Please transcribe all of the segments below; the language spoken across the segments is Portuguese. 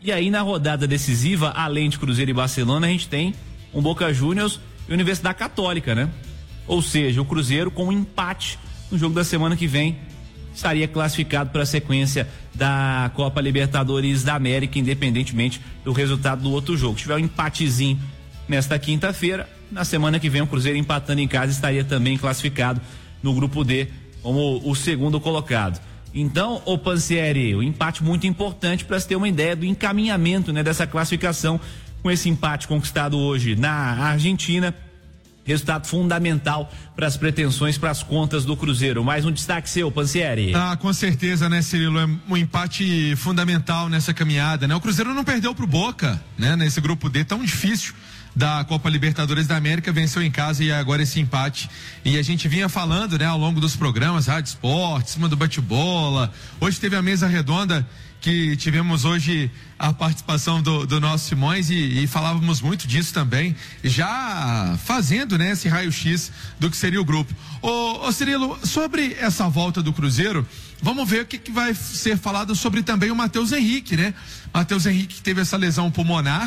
E aí na rodada decisiva, além de Cruzeiro e Barcelona, a gente tem um Boca Juniors e Universidade Católica, né? Ou seja, o Cruzeiro com um empate no jogo da semana que vem estaria classificado para a sequência da Copa Libertadores da América, independentemente do resultado do outro jogo. Se tiver um empatezinho nesta quinta-feira, na semana que vem o Cruzeiro empatando em casa estaria também classificado no grupo D como o segundo colocado. Então, ô Pansieri, um empate muito importante para se ter uma ideia do encaminhamento, né, dessa classificação, com esse empate conquistado hoje na Argentina. Resultado fundamental para as pretensões, para as contas do Cruzeiro. Mais um destaque seu, Pansieri. Com certeza, né, Cirilo? É um empate fundamental nessa caminhada, né? O Cruzeiro não perdeu pro Boca, né? Nesse grupo D tão difícil da Copa Libertadores da América, venceu em casa e agora esse empate. E a gente vinha falando, né, ao longo dos programas, Rádio Esporte, cima do bate-bola. Hoje teve a mesa redonda que tivemos hoje a participação do nosso Simões e falávamos muito disso também, já fazendo, né, esse raio-x do que seria o grupo. Ô Cirilo, sobre essa volta do Cruzeiro, vamos ver o que vai ser falado sobre também o Matheus Henrique, né? Matheus Henrique que teve essa lesão pulmonar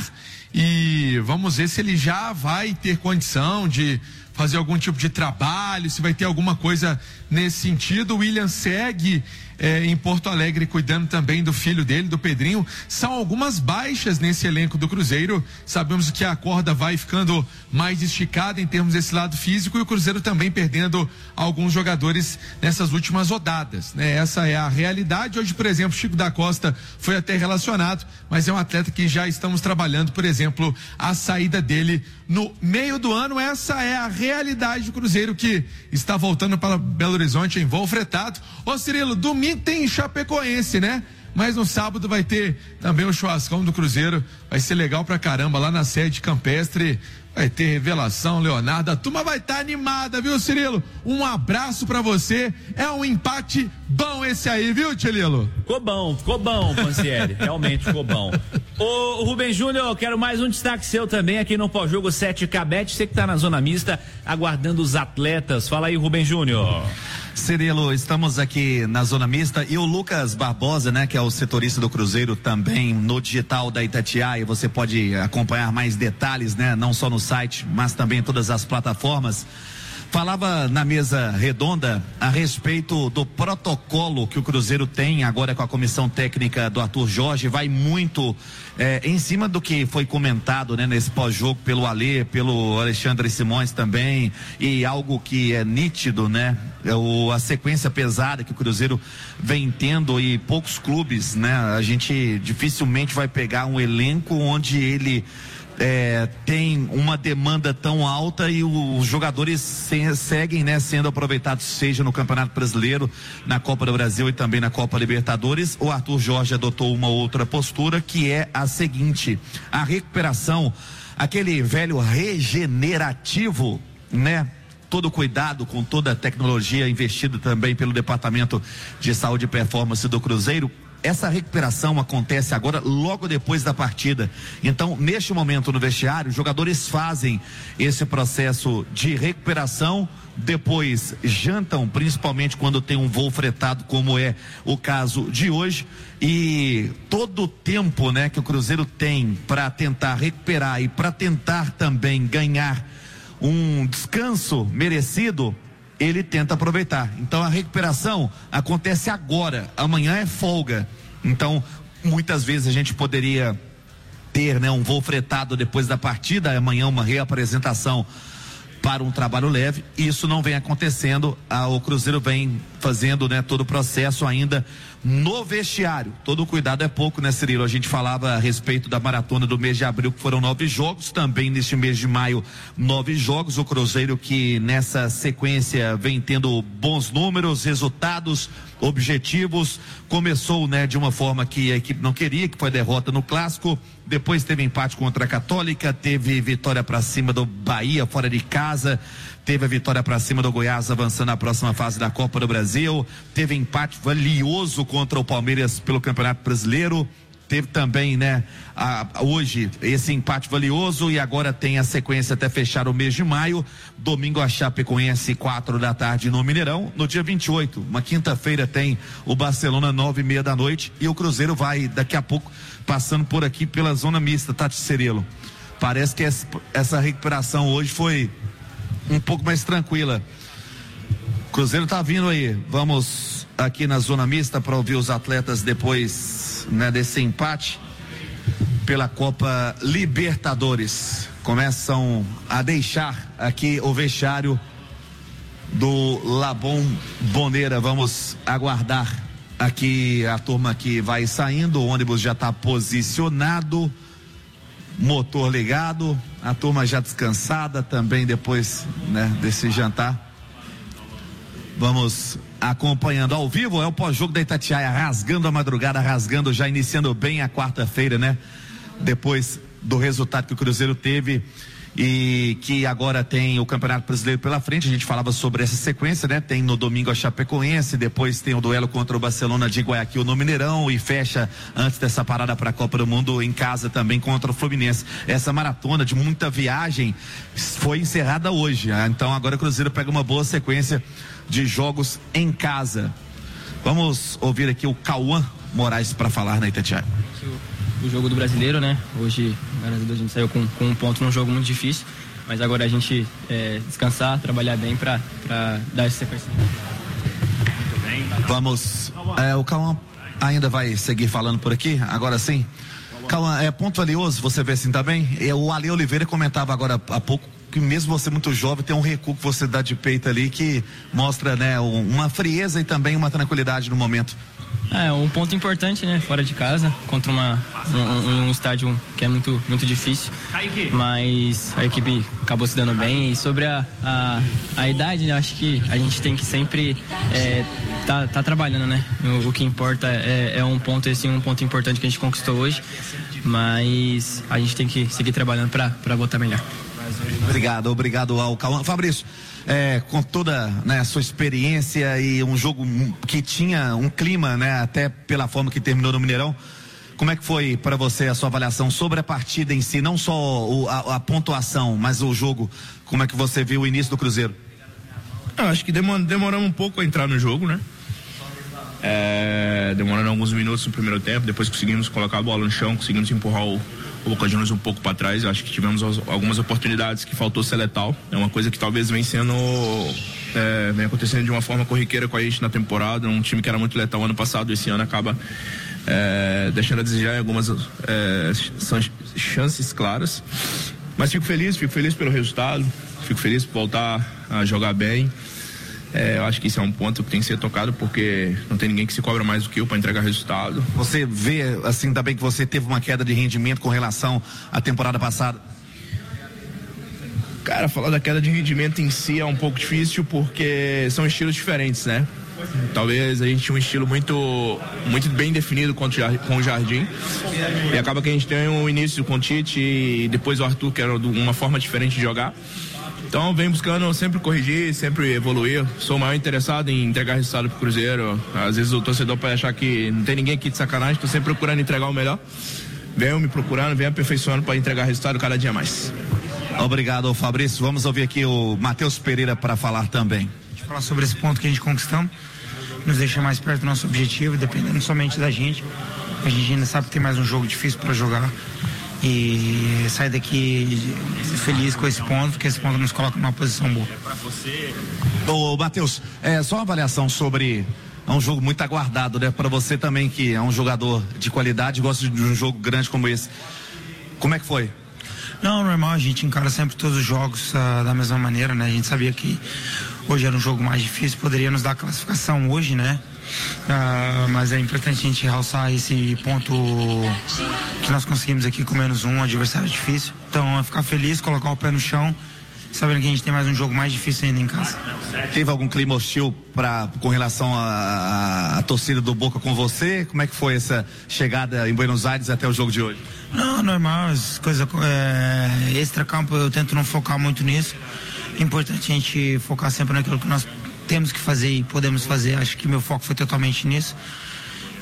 e vamos ver se ele já vai ter condição de fazer algum tipo de trabalho, se vai ter alguma coisa nesse sentido. O William segue em Porto Alegre cuidando também do filho dele, do Pedrinho. São algumas baixas nesse elenco do Cruzeiro. Sabemos que a corda vai ficando mais esticada em termos desse lado físico e o Cruzeiro também perdendo alguns jogadores nessas últimas rodadas, né? Essa é a realidade. Hoje, por exemplo, Chico da Costa foi até relacionado, mas é um atleta que já estamos trabalhando, por exemplo, a saída dele no meio do ano. Essa é a realidade do Cruzeiro, que está voltando para Belo Horizonte em voo fretado. Ô Cirilo, domingo tem Chapecoense, né? Mas no sábado vai ter também o churrascão do Cruzeiro, vai ser legal pra caramba lá na sede campestre, vai ter revelação, Leonardo, a turma vai estar animada, viu, Cirilo? Um abraço pra você, é um empate bom esse aí, viu, Cirilo? Ficou bom, Pansieri, realmente ficou bom. Ô Rubem Júnior, eu quero mais um destaque seu também aqui no Pós-Jogo 7K-Bet, você que tá na zona mista, aguardando os atletas, fala aí, Rubem Júnior. Cirilo, estamos aqui na zona mista e o Lucas Barbosa, né, que é o setorista do Cruzeiro também no digital da Itatiaia, você pode acompanhar mais detalhes, né, não só no site, mas também em todas as plataformas. Falava na mesa redonda a respeito do protocolo que o Cruzeiro tem agora com a comissão técnica do Arthur Jorge, vai muito em cima do que foi comentado, né, nesse pós-jogo pelo Alê, pelo Alexandre Simões também, e algo que é nítido, né, a sequência pesada que o Cruzeiro vem tendo e poucos clubes, né, a gente dificilmente vai pegar um elenco onde ele tem uma demanda tão alta e os jogadores seguem, né, sendo aproveitados, seja no Campeonato Brasileiro, na Copa do Brasil e também na Copa Libertadores. O Arthur Jorge adotou uma outra postura, que é a seguinte: a recuperação, aquele velho regenerativo, né, todo cuidado com toda a tecnologia investida também pelo Departamento de Saúde e Performance do Cruzeiro. Essa recuperação acontece agora logo depois da partida. Então, neste momento no vestiário, os jogadores fazem esse processo de recuperação, depois jantam, principalmente quando tem um voo fretado, como é o caso de hoje, e todo o tempo, né, que o Cruzeiro tem para tentar recuperar e para tentar também ganhar um descanso merecido, ele tenta aproveitar. Então a recuperação acontece agora, amanhã é folga. Então muitas vezes a gente poderia ter, né, um voo fretado depois da partida, amanhã uma reapresentação para um trabalho leve. Isso não vem acontecendo, o Cruzeiro vem fazendo, né, todo o processo ainda no vestiário. Todo cuidado é pouco, né, Cirilo? A gente falava a respeito da maratona do mês de abril, que foram 9 jogos, também neste mês de maio 9 jogos, o Cruzeiro que nessa sequência vem tendo bons números, resultados, objetivos, começou, né, de uma forma que a equipe não queria, que foi derrota no Clássico, depois teve empate contra a Católica, teve vitória para cima do Bahia fora de casa, teve a vitória para cima do Goiás, avançando à próxima fase da Copa do Brasil, teve empate valioso contra o Palmeiras pelo Campeonato Brasileiro, teve também, né, hoje esse empate valioso e agora tem a sequência até fechar o mês de maio. Domingo a Chapecoense 4 da tarde no Mineirão. No dia 28, uma quinta-feira, tem o Barcelona 9:30 da noite e o Cruzeiro vai daqui a pouco passando por aqui pela zona mista, Tati Cerello. Parece que essa recuperação hoje foi um pouco mais tranquila. Cruzeiro tá vindo aí. Vamos aqui na zona mista para ouvir os atletas depois, né, desse empate pela Copa Libertadores. Começam a deixar aqui o vestiário do La Bombonera. Vamos aguardar aqui a turma que vai saindo. O ônibus já está posicionado, motor ligado, a turma já descansada também depois, né, desse jantar. Vamos acompanhando ao vivo, é o pós-jogo da Itatiaia, rasgando a madrugada, rasgando, já iniciando bem a quarta-feira, né? Depois do resultado que o Cruzeiro teve e que agora tem o Campeonato Brasileiro pela frente. A gente falava sobre essa sequência, né? Tem no domingo a Chapecoense, depois tem o duelo contra o Barcelona de Guayaquil no Mineirão e fecha antes dessa parada para a Copa do Mundo em casa também contra o Fluminense. Essa maratona de muita viagem foi encerrada hoje, né? Então agora o Cruzeiro pega uma boa sequência de jogos em casa. Vamos ouvir aqui o Cauã Moraes para falar na Itatiaia. O jogo do Brasileiro, né? Hoje, graças a Deus, a gente saiu com um ponto num jogo muito difícil, mas agora a gente descansar, trabalhar bem para dar essa sequência. Muito bem. Vamos, o Cauã ainda vai seguir falando por aqui, agora sim. Cauã, ponto valioso, você vê assim também? O Ale Oliveira comentava agora há pouco que mesmo você muito jovem, tem um recuo que você dá de peito ali que mostra, né, uma frieza e também uma tranquilidade no momento. Um ponto importante, né, fora de casa, contra um estádio que é muito, muito difícil, mas a equipe acabou se dando bem. E sobre a idade, né, acho que a gente tem que sempre tá trabalhando, né, o que importa é um ponto importante que a gente conquistou hoje, mas a gente tem que seguir trabalhando para voltar melhor. Obrigado ao Cauã. Fabrício, com toda, né, a sua experiência e um jogo que tinha um clima, né, até pela forma que terminou no Mineirão, como é que foi para você a sua avaliação sobre a partida em si, não só a pontuação, mas o jogo? Como é que você viu o início do Cruzeiro? Eu acho que demoramos um pouco a entrar no jogo, né? Demorando alguns minutos no primeiro tempo, depois conseguimos colocar a bola no chão, conseguimos empurrar o Boca Juniors um pouco para trás. Eu acho que tivemos algumas oportunidades que faltou ser letal. É uma coisa que talvez vem acontecendo de uma forma corriqueira com a gente na temporada. Um time que era muito letal ano passado, esse ano acaba deixando a desejar em algumas são chances claras. Mas fico feliz pelo resultado, fico feliz por voltar a jogar bem. Eu acho que isso é um ponto que tem que ser tocado, porque não tem ninguém que se cobra mais do que eu para entregar resultado. Você vê, assim, também que você teve uma queda de rendimento com relação à temporada passada? Cara, falar da queda de rendimento em si é um pouco difícil, porque são estilos diferentes, né? Talvez a gente tinha um estilo muito, muito bem definido com o Jardim, e acaba que a gente tem um início com o Tite e depois o Arthur, que era uma forma diferente de jogar. Então vem buscando sempre corrigir, sempre evoluir. Sou o maior interessado em entregar resultado pro Cruzeiro. Às vezes o torcedor pode achar que não tem ninguém aqui de sacanagem, estou sempre procurando entregar o melhor. Venham me procurando, venham aperfeiçoando para entregar resultado cada dia mais. Obrigado, Fabrício. Vamos ouvir aqui o Matheus Pereira para falar também. A gente falar sobre esse ponto que a gente conquistamos, nos deixa mais perto do nosso objetivo, dependendo somente da gente. A gente ainda sabe que tem mais um jogo difícil para jogar. E sair daqui feliz com esse ponto, porque esse ponto nos coloca numa posição boa. Ô, Matheus, só uma avaliação sobre um jogo muito aguardado, né? Para você também, que é um jogador de qualidade, gosta de um jogo grande como esse. Como é que foi? Não, normal, a gente encara sempre todos os jogos da mesma maneira, né? A gente sabia que hoje era um jogo mais difícil, poderia nos dar a classificação hoje, né? Mas é importante a gente realçar esse ponto que nós conseguimos aqui com -1, adversário difícil. Então é ficar feliz, colocar o pé no chão, sabendo que a gente tem mais um jogo mais difícil ainda em casa. Teve algum clima hostil com relação à torcida do Boca com você? Como é que foi essa chegada em Buenos Aires até o jogo de hoje? Não, normal, as coisas extra-campo eu tento não focar muito nisso. É importante a gente focar sempre naquilo que nós temos que fazer e podemos fazer. Acho que meu foco foi totalmente nisso.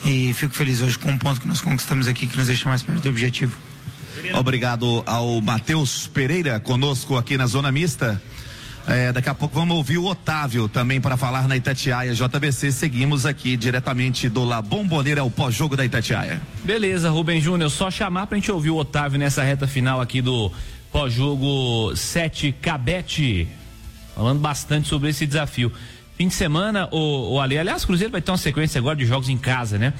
e fico feliz hoje com o ponto que nós conquistamos aqui, que nos deixa mais perto do objetivo. Obrigado ao Matheus Pereira conosco aqui na Zona Mista. Daqui a pouco vamos ouvir o Otávio também para falar na Itatiaia JBC. Seguimos aqui diretamente do La Bombonera, o pós-jogo da Itatiaia. Beleza, Rubem Júnior, só chamar pra gente ouvir o Otávio nessa reta final aqui do pós-jogo 7 Cabete, falando bastante sobre esse desafio. Fim de semana, o Ale, aliás, o Cruzeiro vai ter uma sequência agora de jogos em casa, né?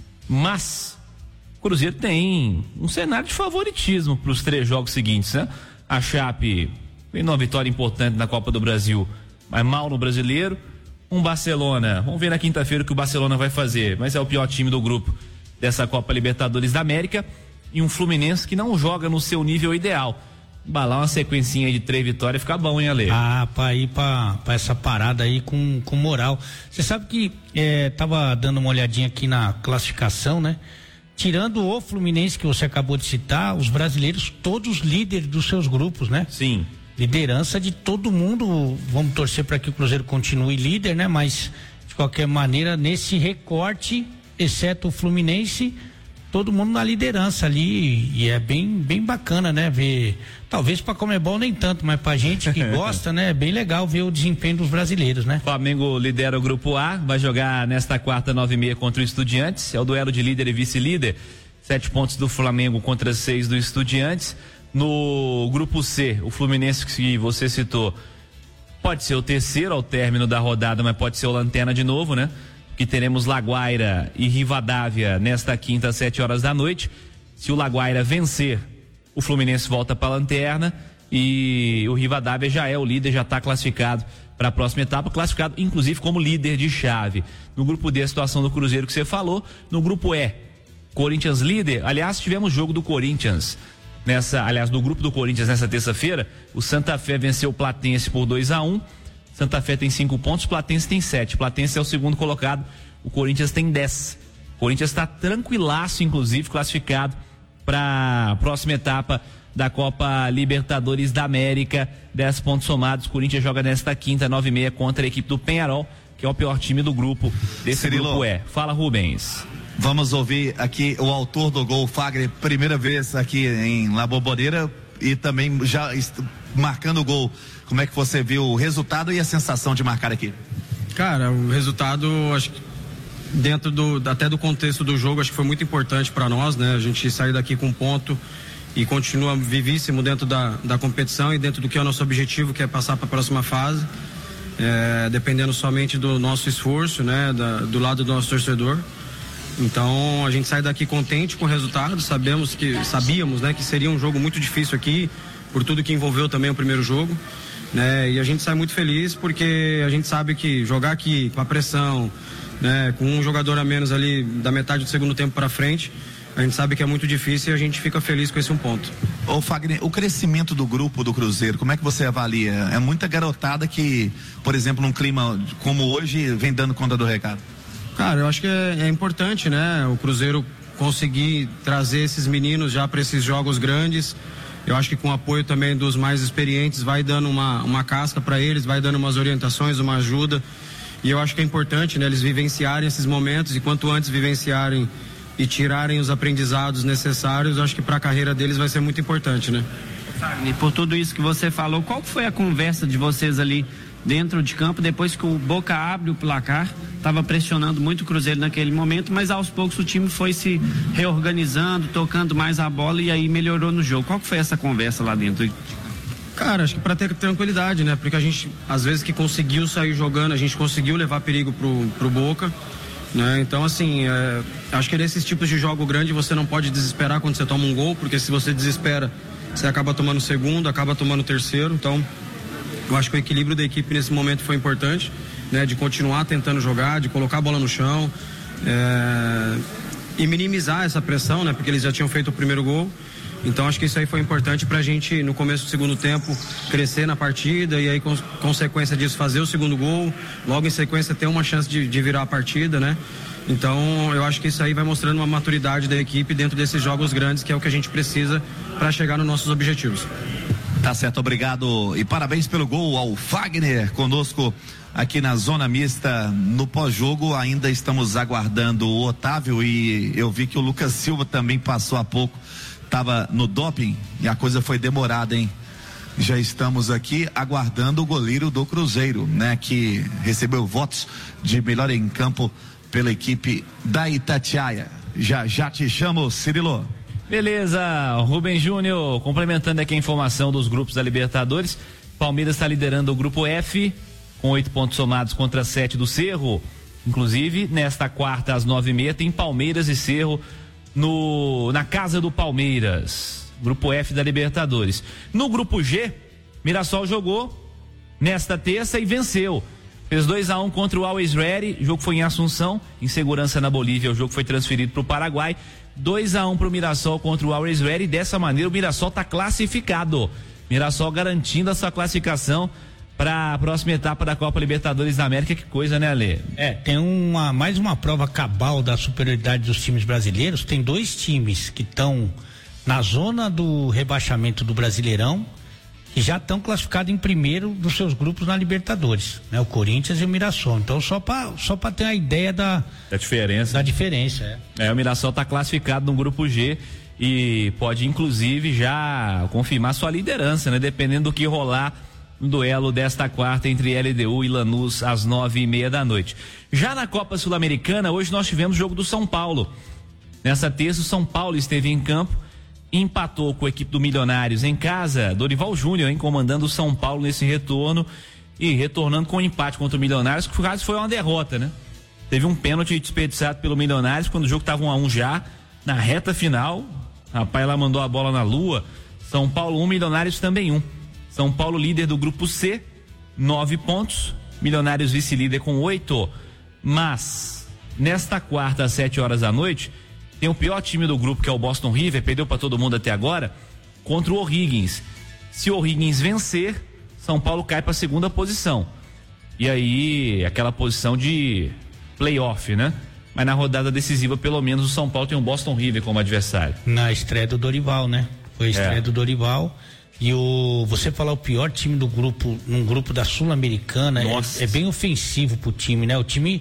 Mas o Cruzeiro tem um cenário de favoritismo para os 3 jogos seguintes, né? A Chape vem numa vitória importante na Copa do Brasil, mas mal no Brasileiro. Um Barcelona, vamos ver na quinta-feira o que o Barcelona vai fazer, mas é o pior time do grupo dessa Copa Libertadores da América. E um Fluminense que não joga no seu nível ideal. Embalar uma sequencinha de 3 vitórias fica bom, hein, Ale? Pra ir pra essa parada aí com moral. Você sabe que tava dando uma olhadinha aqui na classificação, né? Tirando o Fluminense que você acabou de citar, os brasileiros todos líderes dos seus grupos, né? Sim. Liderança de todo mundo. Vamos torcer para que o Cruzeiro continue líder, né? Mas de qualquer maneira, nesse recorte, exceto o Fluminense, todo mundo na liderança ali, e é bem bacana, né? Ver, talvez pra Conmebol nem tanto, mas pra gente que gosta, né? É bem legal ver o desempenho dos brasileiros, né? Flamengo lidera o grupo A, vai jogar nesta quarta 9h30 contra o Estudiantes, é o duelo de líder e vice-líder, 7 pontos do Flamengo contra 6 do Estudiantes. No grupo C, o Fluminense que você citou, pode ser o terceiro ao término da rodada, mas pode ser o lanterna de novo, né? Que teremos Laguaira e Rivadavia nesta quinta às 7 horas da noite. Se o Laguaira vencer, o Fluminense volta para a lanterna e o Rivadavia já é o líder, já está classificado para a próxima etapa, classificado inclusive como líder de chave. No grupo D, a situação do Cruzeiro que você falou. No grupo E, Corinthians líder. Aliás, tivemos jogo do Corinthians no grupo do Corinthians nessa terça-feira. O Santa Fé venceu o Platense por 2-1. Santa Fé tem 5 pontos, Platense tem 7. Platense é o segundo colocado, o Corinthians tem 10. O Corinthians está tranquilaço, inclusive, classificado para a próxima etapa da Copa Libertadores da América. 10 pontos somados. O Corinthians joga nesta quinta, 9h30, contra a equipe do Peñarol, que é o pior time do grupo desse grupo E. Fala, Rubens. Vamos ouvir aqui o autor do gol, Fagner, primeira vez aqui em La Bombonera e também já marcando o gol. Como é que você viu o resultado e a sensação de marcar aqui? Cara, o resultado, acho que dentro até do contexto do jogo, acho que foi muito importante para nós, né? A gente sair daqui com um ponto e continua vivíssimo dentro da competição e dentro do que é o nosso objetivo, que é passar para a próxima fase, dependendo somente do nosso esforço, né? Do lado do nosso torcedor. Então a gente sai daqui contente com o resultado, sabíamos, né, que seria um jogo muito difícil aqui, por tudo que envolveu também o primeiro jogo, né? E a gente sai muito feliz porque a gente sabe que jogar aqui com a pressão, né, com um jogador a menos ali da metade do segundo tempo para frente, a gente sabe que é muito difícil e a gente fica feliz com esse um ponto. Ô Fagner, o crescimento do grupo do Cruzeiro, como é que você avalia? É muita garotada que, por exemplo, num clima como hoje, vem dando conta do recado. Cara, eu acho que é importante, né? O Cruzeiro conseguir trazer esses meninos já para esses jogos grandes. Eu acho que com o apoio também dos mais experientes vai dando uma casca para eles, vai dando umas orientações, uma ajuda. E eu acho que é importante, né? Eles vivenciarem esses momentos e quanto antes vivenciarem e tirarem os aprendizados necessários, eu acho que para a carreira deles vai ser muito importante, né? E por tudo isso que você falou, qual foi a conversa de vocês ali dentro de campo, depois que o Boca abre o placar? Estava pressionando muito o Cruzeiro naquele momento, mas aos poucos o time foi se reorganizando, tocando mais a bola e aí melhorou no jogo. Qual que foi essa conversa lá dentro? Cara, acho que para ter tranquilidade, né? Porque a gente, às vezes que conseguiu sair jogando, a gente conseguiu levar perigo pro Boca, né? Então, assim, acho que nesses tipos de jogo grande você não pode desesperar quando você toma um gol, porque se você desespera, você acaba tomando o segundo, acaba tomando o terceiro. Então, eu acho que o equilíbrio da equipe nesse momento foi importante, né? De continuar tentando jogar, de colocar a bola no chão e minimizar essa pressão, né? Porque eles já tinham feito o primeiro gol. Então acho que isso aí foi importante pra gente, no começo do segundo tempo, crescer na partida e aí, consequência disso, fazer o segundo gol, logo em sequência ter uma chance de virar a partida, né? Então eu acho que isso aí vai mostrando uma maturidade da equipe dentro desses jogos grandes, que é o que a gente precisa para chegar nos nossos objetivos. Tá certo, obrigado e parabéns pelo gol ao Fagner, conosco aqui na Zona Mista. No pós-jogo ainda estamos aguardando o Otávio, e eu vi que o Lucas Silva também passou há pouco, estava no doping e a coisa foi demorada, hein? Já estamos aqui aguardando o goleiro do Cruzeiro, né? Que recebeu votos de melhor em campo pela equipe da Itatiaia. Já te chamo, Cirilo. Beleza, Rubem Júnior, complementando aqui a informação dos grupos da Libertadores. Palmeiras está liderando o grupo F, com 8 pontos somados contra 7 do Cerro. Inclusive, nesta quarta às 9h30 tem Palmeiras e Cerro na casa do Palmeiras. Grupo F da Libertadores. No grupo G, Mirassol jogou nesta terça e venceu. Fez 2-1 contra o Always Ready. O jogo foi em Assunção, em segurança na Bolívia. O jogo foi transferido para o Paraguai. 2-1 para o Mirassol contra o Always Ready. Dessa maneira, o Mirassol está classificado. Mirassol garantindo a sua classificação para a próxima etapa da Copa Libertadores da América. Que coisa, né, Ale? Tem mais uma prova cabal da superioridade dos times brasileiros. Tem 2 times que estão na zona do rebaixamento do Brasileirão, que já estão classificados em primeiro dos seus grupos na Libertadores, né? O Corinthians e o Mirassol. Então, só para ter uma ideia da diferença. O Mirassol está classificado no grupo G e pode inclusive já confirmar sua liderança, né? Dependendo do que rolar no duelo desta quarta entre LDU e Lanús às 9h30 da noite. Já na Copa Sul-Americana, hoje nós tivemos o jogo do São Paulo. Nessa terça, o São Paulo esteve em campo, empatou com a equipe do Milionários em casa. Dorival Júnior, comandando o São Paulo nesse retorno e retornando com um empate contra o Milionários, que quase foi uma derrota, né? Teve um pênalti desperdiçado pelo Milionários quando o jogo estava 1-1 já, na reta final. Rapaz, lá mandou a bola na lua. São Paulo 1, Milionários também 1. São Paulo líder do grupo C, 9 pontos. Milionários vice-líder com 8. Mas, nesta quarta às 7h da noite, tem o pior time do grupo, que é o Boston River, perdeu para todo mundo até agora, contra o O'Higgins. Se o O'Higgins vencer, São Paulo cai para a segunda posição. E aí, aquela posição de playoff, né? Mas na rodada decisiva, pelo menos, o São Paulo tem o Boston River como adversário. Na estreia do Dorival, né? Foi a estreia do Dorival. E você falar o pior time do grupo, num grupo da Sul-Americana, é bem ofensivo pro time, né? O time,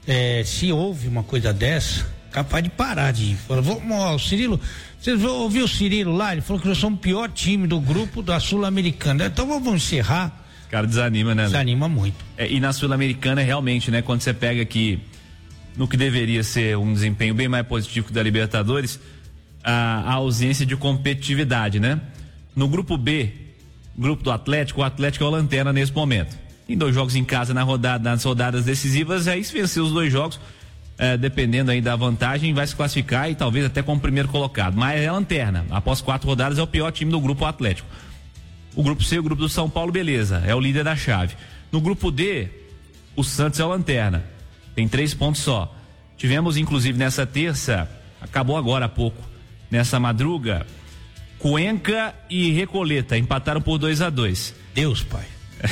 se houve uma coisa dessa, capaz de parar de falar, o Cirilo, vocês ouviram o Cirilo lá? Ele falou que nós somos o pior time do grupo da Sul-Americana. Então vamos encerrar. Cara, desanima, né? Desanima muito. E na Sul-Americana, realmente, né? Quando você pega aqui no que deveria ser um desempenho bem mais positivo que o da Libertadores, a ausência de competitividade, né? No grupo B, grupo do Atlético, o Atlético é o lanterna nesse momento. Tem 2 jogos em casa nas rodadas decisivas, aí se vencer os 2 jogos, dependendo aí da vantagem, vai se classificar e talvez até como primeiro colocado. Mas é a lanterna. Após 4 rodadas é o pior time do grupo, o Atlético. O grupo C, o grupo do São Paulo, beleza, é o líder da chave. No grupo D, o Santos é o lanterna. Tem 3 pontos só. Tivemos, inclusive, nessa terça, acabou agora há pouco, nessa madruga, Cuenca e Recoleta empataram por 2-2. Deus, pai.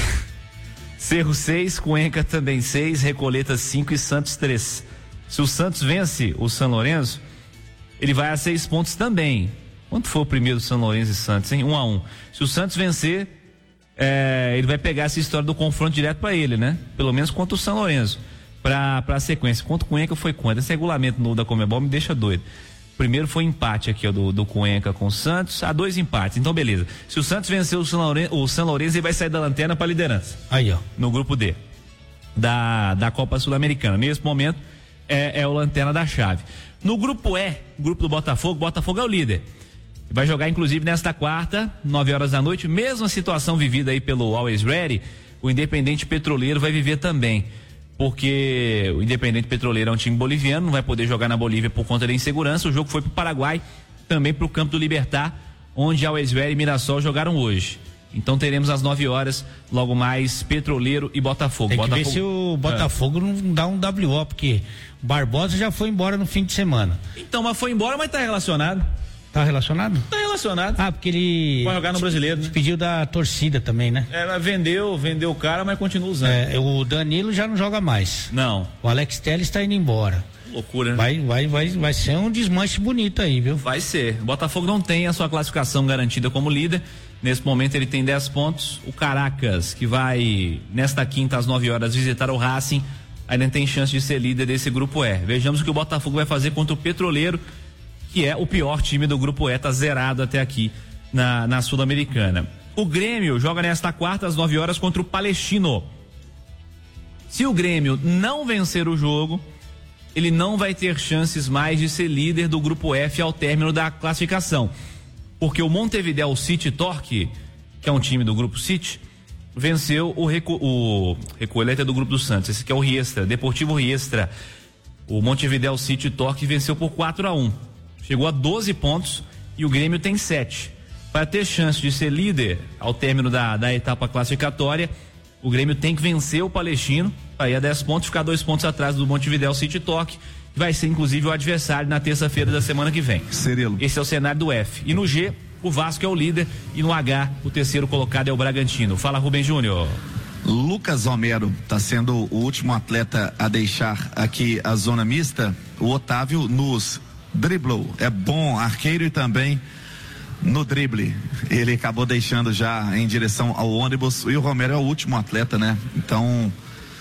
Cerro 6, Cuenca também 6, Recoleta 5 e Santos 3. Se o Santos vence o São Lourenço, ele vai a 6 pontos também. Quanto foi o primeiro São Lourenço e Santos, hein? 1-1. Se o Santos vencer, ele vai pegar essa história do confronto direto para ele, né? Pelo menos contra o São Lourenço. Pra sequência. Contra o Cuenca foi quanto? Esse regulamento novo da Conmebol me deixa doido. Primeiro foi empate aqui, ó, do Cuenca com o Santos, há 2 empates, então beleza. Se o Santos vencer o São Lourenço, ele vai sair da lanterna para liderança. Aí, ó. No grupo D da Copa Sul-Americana. Nesse momento é o lanterna da chave. No grupo E, grupo do Botafogo é o líder. Vai jogar inclusive nesta quarta, 9h da noite, mesma situação vivida aí pelo Always Ready, o Independente Petroleiro vai viver também. Porque o Independente Petroleiro é um time boliviano, não vai poder jogar na Bolívia por conta da insegurança. O jogo foi pro Paraguai, também pro campo do Libertad, onde Always Ready e Mirassol jogaram hoje. Então teremos às 9h, logo mais, Petroleiro e Botafogo. Tem que ver se o Botafogo não dá um WO, porque o Barbosa já foi embora no fim de semana. Então, mas foi embora, mas tá relacionado. Tá relacionado? Tá relacionado. Ah, porque ele vai jogar no Brasileiro, né? Pediu da torcida também, né? Vendeu o cara, mas continua usando. O Danilo já não joga mais. Não. O Alex Telles está indo embora. Loucura, né? Vai ser um desmanche bonito aí, viu? Vai ser. O Botafogo não tem a sua classificação garantida como líder. Nesse momento ele tem 10 pontos. O Caracas, que vai nesta quinta às 9 horas visitar o Racing, ainda tem chance de ser líder desse grupo E. Vejamos o que o Botafogo vai fazer contra o Petroleiro, que é o pior time do grupo E, tá zerado até aqui na Sul-Americana. O Grêmio joga nesta quarta às 9 horas contra o Palestino. Se o Grêmio não vencer o jogo, ele não vai ter chances mais de ser líder do grupo F ao término da classificação. Porque o Montevideo City Torque, que é um time do grupo City, venceu o Recoleta do grupo do Santos. Esse aqui é o Riestra, Deportivo Riestra. O Montevideo City Torque venceu por 4-1. Chegou a 12 pontos e o Grêmio tem 7. Para ter chance de ser líder ao término da etapa classificatória, o Grêmio tem que vencer o Palestino, para ir a 10 pontos, ficar 2 pontos atrás do Montevideo City Torque, que vai ser inclusive o adversário na terça-feira da semana que vem. Cirilo. Esse é o cenário do F. E no G, o Vasco é o líder, e no H, o terceiro colocado é o Bragantino. Fala, Rubem Júnior. Lucas Romero está sendo o último atleta a deixar aqui a zona mista. O Otávio nos driblou. É bom arqueiro e também no drible. Ele acabou deixando já em direção ao ônibus. E o Romero é o último atleta, né? Então,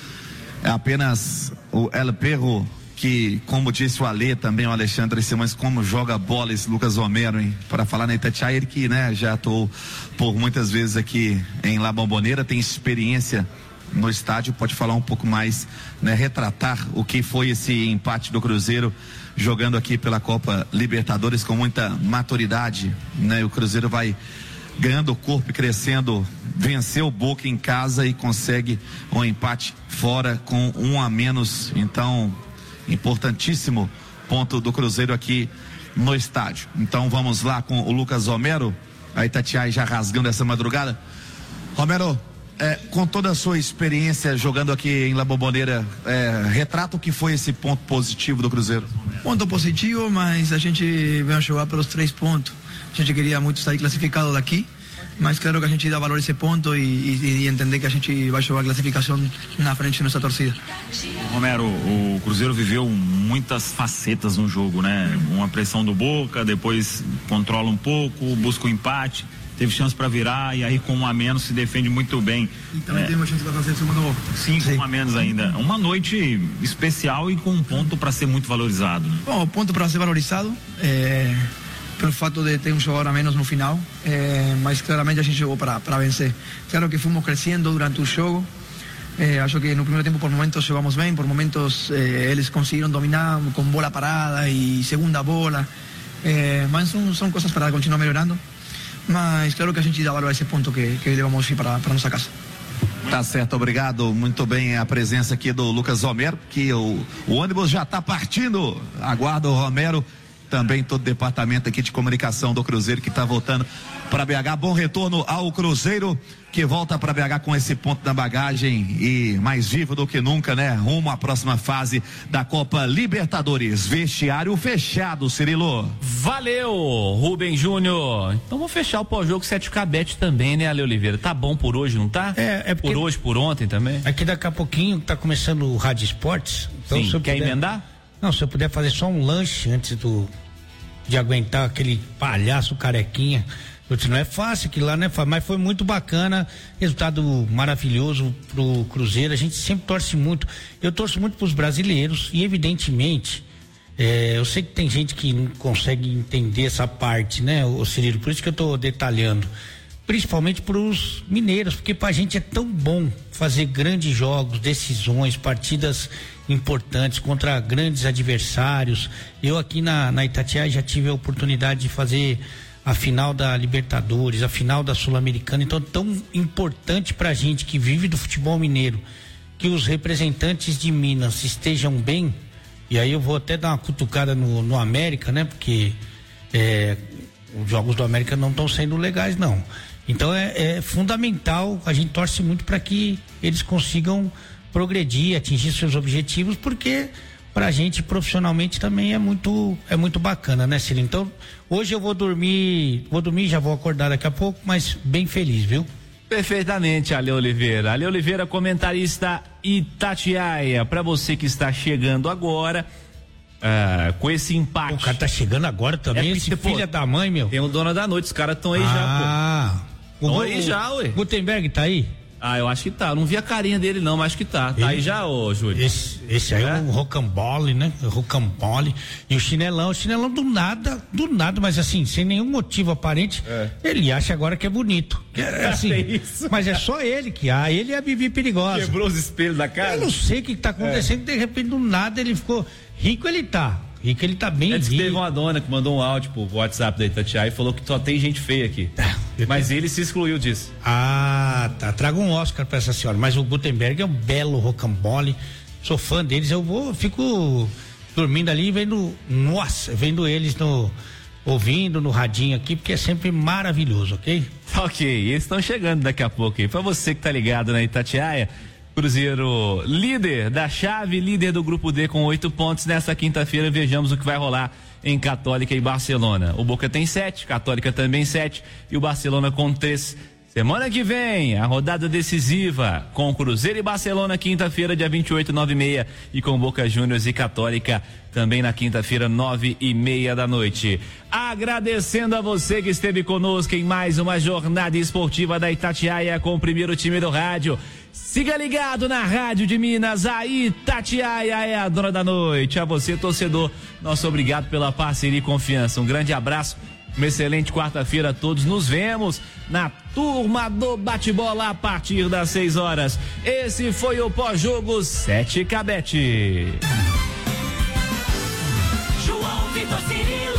é apenas o El Perro que, como disse o Alê, também o Alexandre Simões, como joga bola esse Lucas Romero, hein? Para falar na Itatiaia, ele que, né, já atuou por muitas vezes aqui em La Bombonera, tem experiência no estádio, pode falar um pouco mais, né, retratar o que foi esse empate do Cruzeiro jogando aqui pela Copa Libertadores com muita maturidade, né? O Cruzeiro vai ganhando o corpo e crescendo, venceu o Boca em casa e consegue um empate fora com 1 a menos. Então, importantíssimo ponto do Cruzeiro aqui no estádio. Então vamos lá com o Lucas Romero, a Itatiaia já rasgando essa madrugada. Romero, com toda a sua experiência jogando aqui em La Bombonera, retrata o que foi esse ponto positivo do Cruzeiro. Ponto positivo, mas a gente veio jogar pelos 3 pontos. A gente queria muito sair classificado daqui, mas claro que a gente dá valor a esse ponto e entender que a gente vai jogar a classificação na frente da nossa torcida. Romero, o Cruzeiro viveu muitas facetas no jogo, né? Uma pressão do Boca, depois controla um pouco, busca o empate, teve chance para virar e aí com 1 a menos se defende muito bem. E também teve uma chance para fazer o segundo gol. Sim, com 1 a menos ainda. Uma noite especial e com um ponto para ser muito valorizado, né? Bom, o ponto para ser valorizado pelo fato de ter um jogador a menos no final, mas claramente a gente jogou para vencer. Claro que fomos crescendo durante o jogo. Acho que no primeiro tempo por momentos jogamos bem, por momentos eles conseguiram dominar com bola parada e segunda bola, mas são coisas para continuar melhorando. Mas claro que a gente dá valor a esse ponto que levamos para nossa casa. Tá certo, obrigado. Muito bem a presença aqui do Lucas Romero, que o ônibus já está partindo. Aguarda o Romero. Também todo o departamento aqui de comunicação do Cruzeiro que está voltando para BH. Bom retorno ao Cruzeiro, que volta para BH com esse ponto na bagagem e mais vivo do que nunca, né? Rumo à próxima fase da Copa Libertadores. Vestiário fechado, Cirilo. Valeu, Rubem Júnior. Então vamos fechar o pós-jogo 7K também, né, Ale Oliveira? Tá bom por hoje, não tá? Porque... Por hoje, por ontem também? Aqui daqui a pouquinho tá começando o Rádio Esportes. Então, sim, quer emendar? Não, se eu puder fazer só um lanche antes de aguentar aquele palhaço carequinha. Não é fácil aquilo lá, né? Mas foi muito bacana, resultado maravilhoso pro Cruzeiro. A gente sempre torce muito. Eu torço muito pros brasileiros e, evidentemente, eu sei que tem gente que não consegue entender essa parte, né, ô Cirilo? Por isso que eu tô detalhando. Principalmente pros mineiros, porque pra gente é tão bom fazer grandes jogos, decisões, partidas importantes contra grandes adversários. Eu aqui na Itatiaia já tive a oportunidade de fazer a final da Libertadores, a final da Sul-Americana. Então, tão importante pra gente que vive do futebol mineiro, que os representantes de Minas estejam bem. E aí eu vou até dar uma cutucada no América, né? Porque os jogos do América não estão sendo legais, não. Então é fundamental, a gente torce muito para que eles consigam progredir, atingir seus objetivos, porque pra gente profissionalmente também é muito bacana, né, Cirilo? Então hoje eu vou dormir, já vou acordar daqui a pouco, mas bem feliz, viu? Perfeitamente, Ale Oliveira. Ale Oliveira, comentarista Itatiaia. Para você que está chegando agora, com esse empate. O cara tá chegando agora também, esse filho da mãe, meu. Tem o Dona da Noite, os caras estão aí já, pô. Estão aí já, ué. Gutenberg tá aí? Eu acho que tá. Não vi a carinha dele, não, mas acho que tá. Tá aí já, ô, Júlio. Esse aí é um rocambole, né? Rocambole. E o chinelão do nada, mas assim, sem nenhum motivo aparente, ele acha agora que é bonito. Assim, isso. Mas é só ele que há. Ele é a Bibi perigosa. Quebrou os espelhos da casa? Eu não sei o que tá acontecendo, de repente, do nada, ele ficou rico, ele tá bem rico. Teve uma dona que mandou um áudio pro WhatsApp da Itatiaia e falou que só tem gente feia aqui. Mas ele se excluiu disso. Tá. Traga um Oscar pra essa senhora. Mas o Gutenberg é um belo rocambole. Sou fã deles. Fico dormindo ali vendo eles ouvindo no radinho aqui, porque é sempre maravilhoso, ok? Ok, eles estão chegando daqui a pouco aí. Pra você que tá ligado na Itatiaia, Cruzeiro líder da chave, líder do grupo D com 8 pontos. Nessa quinta-feira vejamos o que vai rolar em Católica e Barcelona. O Boca tem 7, Católica também 7 e o Barcelona com 3. Semana que vem, a rodada decisiva com Cruzeiro e Barcelona, quinta-feira, dia 28, 9h30, e com Boca Juniors e Católica também na quinta-feira, 9h30 da noite. Agradecendo a você que esteve conosco em mais uma jornada esportiva da Itatiaia com o primeiro time do rádio. Siga ligado na Rádio de Minas, a Itatiaia é a dona da noite. A você, torcedor, nosso obrigado pela parceria e confiança. Um grande abraço, uma excelente quarta-feira a todos. Nos vemos na turma do bate-bola a partir das 6 horas. Esse foi o pós-jogo 7 Cabete. João Vitor Cirilo.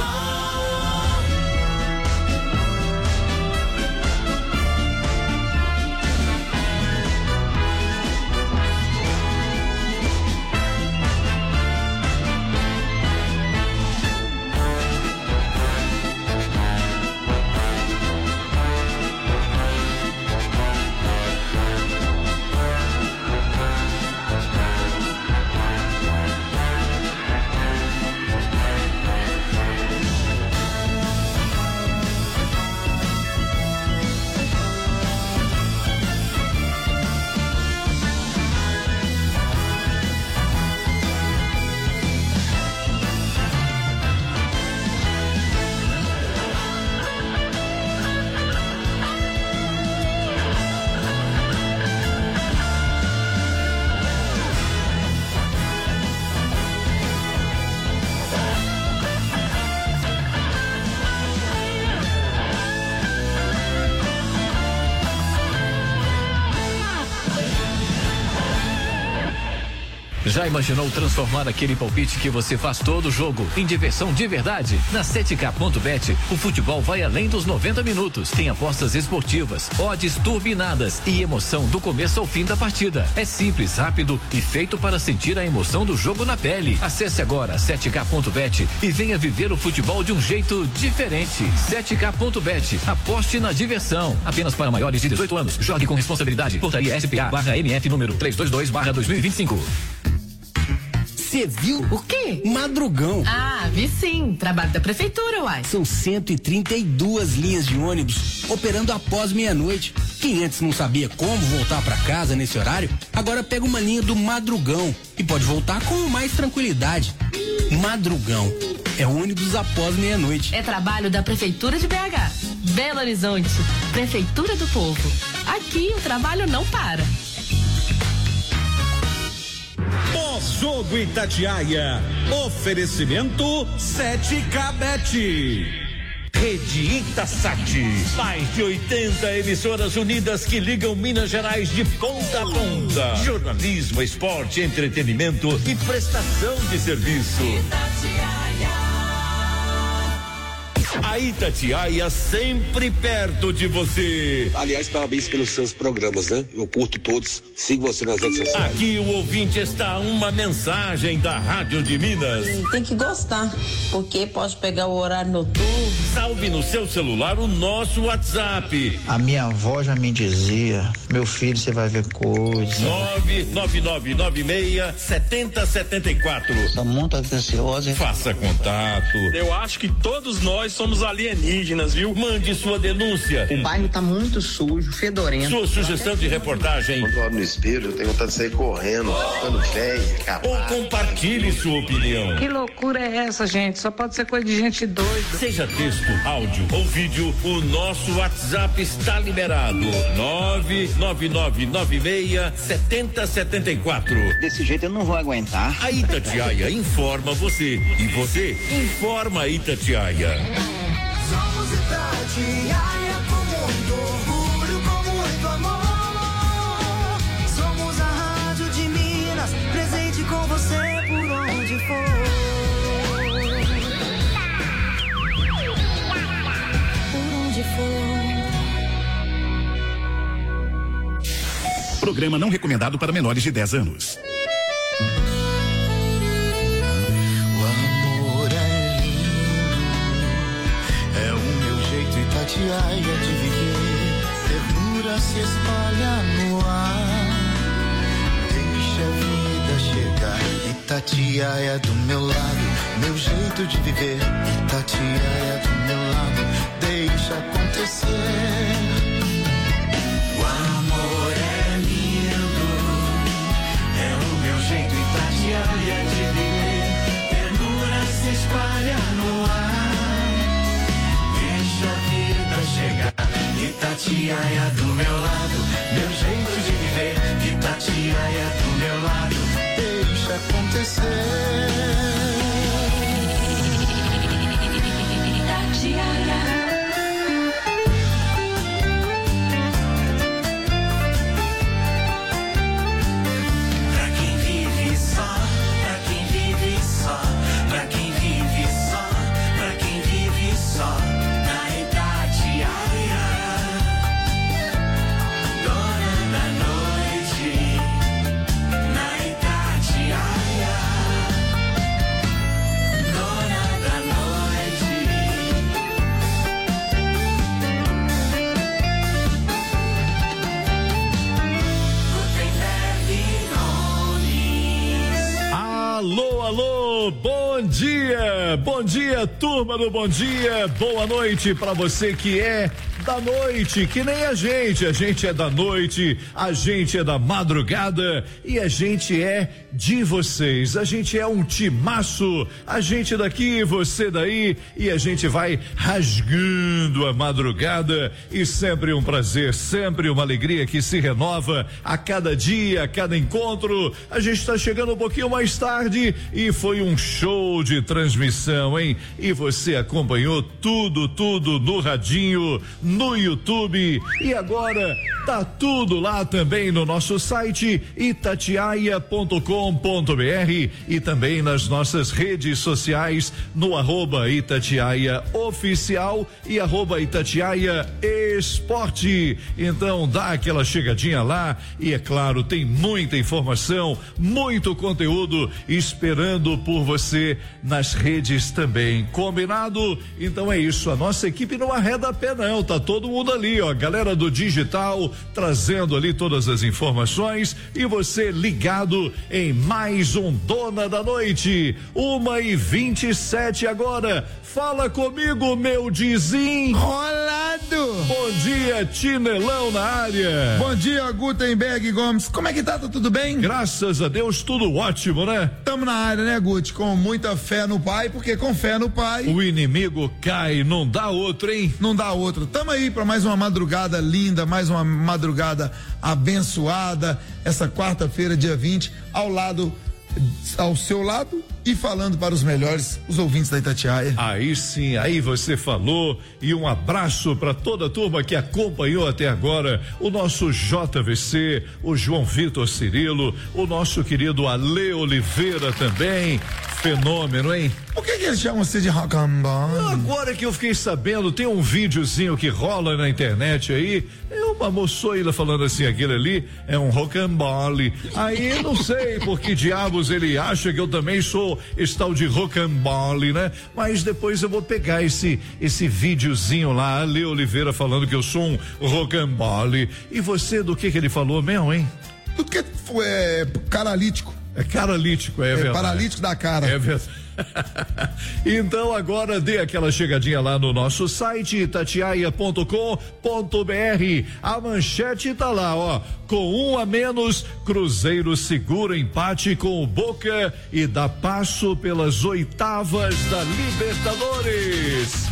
Já imaginou transformar aquele palpite que você faz todo jogo em diversão de verdade? Na 7K.bet, o futebol vai além dos 90 minutos. Tem apostas esportivas, odds turbinadas e emoção do começo ao fim da partida. É simples, rápido e feito para sentir a emoção do jogo na pele. Acesse agora 7K.bet e venha viver o futebol de um jeito diferente. 7K.bet, aposte na diversão. Apenas para maiores de 18 anos. Jogue com responsabilidade. Portaria SPA/MF número 322/2025. Você viu? O quê? Madrugão. Ah, vi sim. Trabalho da prefeitura, uai. São 132 linhas de ônibus operando após meia-noite. Quem antes não sabia como voltar para casa nesse horário, agora pega uma linha do Madrugão e pode voltar com mais tranquilidade. Madrugão. É ônibus após meia-noite. É trabalho da prefeitura de BH. Belo Horizonte. Prefeitura do Povo. Aqui o trabalho não para. Pós-jogo Itatiaia. Oferecimento 7K.bet. Rede Itasat. Mais de 80 emissoras unidas que ligam Minas Gerais de ponta a ponta. Jornalismo, esporte, entretenimento e prestação de serviço. A Itatiaia sempre perto de você. Aliás, parabéns pelos seus programas, né? Eu curto todos, sigo você nas redes sociais. Aqui o ouvinte está a uma mensagem da Rádio de Minas. Tem que gostar, porque pode pegar o horário noturno. Salve no seu celular o nosso WhatsApp. A minha avó já me dizia, meu filho, você vai ver coisa. 99996-7074. Sou muito atenciosa. Faça contato. Eu acho que todos nós somos alienígenas, viu? Mande sua denúncia. O bairro tá muito sujo, fedorento. Sua sugestão de reportagem. Quando eu olho no espelho, eu tenho vontade de sair correndo, ficando velho, ou compartilhe sua opinião. Que loucura é essa, gente? Só pode ser coisa de gente doida. Seja texto, áudio ou vídeo, o nosso WhatsApp está liberado. 999967074. Desse jeito eu não vou aguentar. A Itatiaia informa você e você informa a Itatiaia. Somos Itatiaia com muito orgulho, com muito amor. Somos a rádio de Minas, presente com você por onde for. Por onde for. Programa não recomendado para menores de 10 anos. Itatiaia de viver, ternura se espalha no ar. Deixa a vida chegar. Itatiaia do meu lado, meu jeito de viver. Itatiaia do meu lado, deixa acontecer. O amor é lindo, é o meu jeito. Itatiaia de viver, ternura se espalha no ar. Chegar. Itatiaia do meu lado, meu jeito de viver. Itatiaia do meu lado, deixa acontecer. Itatiaia. Pra quem vive só, pra quem vive só, pra quem vive só, pra quem vive só. Alô, bom dia, turma do Bom Dia, boa noite pra você que é da noite, que nem a gente é da noite, a gente é da madrugada e a gente é de vocês, a gente é um timaço, a gente daqui, você daí e a gente vai rasgando a madrugada e sempre um prazer, sempre uma alegria que se renova a cada dia, a cada encontro. A gente tá chegando um pouquinho mais tarde e foi um show de transmissão, hein? E você acompanhou tudo no radinho, no YouTube e agora tá tudo lá também no nosso site itatiaia.com.br e também nas nossas redes sociais no @Itatiaia Oficial e @Itatiaia Esporte. Então dá aquela chegadinha lá e é claro, tem muita informação, muito conteúdo esperando por você nas redes também. Combinado? Então é isso, a nossa equipe não arreda pé não, tá todo mundo ali, ó, galera do digital trazendo ali todas as informações e você ligado em mais um Dona da Noite, 1h27 agora. Fala comigo, meu desenrolado. Bom dia, Tinelão na área. Bom dia, Gutenberg Gomes. Como é que tá? Tá tudo bem? Graças a Deus, tudo ótimo, né? Tamo na área, né, Guti? Com muita fé no pai, porque com fé no pai o inimigo cai, não dá outro, hein? Não dá outro. Tamo aí pra mais uma madrugada linda, mais uma madrugada abençoada, essa quarta-feira, dia 20, ao seu lado e falando para os melhores, os ouvintes da Itatiaia. Aí sim, aí você falou e um abraço para toda a turma que acompanhou até agora o nosso JVC, o João Vitor Cirilo, o nosso querido Ale Oliveira também, fenômeno, hein? Por que eles chamam você de rocambole? Agora que eu fiquei sabendo, tem um videozinho que rola na internet aí, é uma moçoila falando assim, aquele ali é um rocambole. Aí não sei por que diabos ele acha que eu também sou esse tal de rocambole, né? Mas depois eu vou pegar esse videozinho lá, Ale Oliveira falando que eu sou um rocambole. E você, do que ele falou mesmo, hein? Do que caralítico. É caralítico, é verdade. Paralítico da cara. É verdade. Então agora dê aquela chegadinha lá no nosso site itatiaia.com.br. A manchete tá lá, ó. Com 1 a menos, Cruzeiro segura empate com o Boca e dá passo pelas oitavas da Libertadores.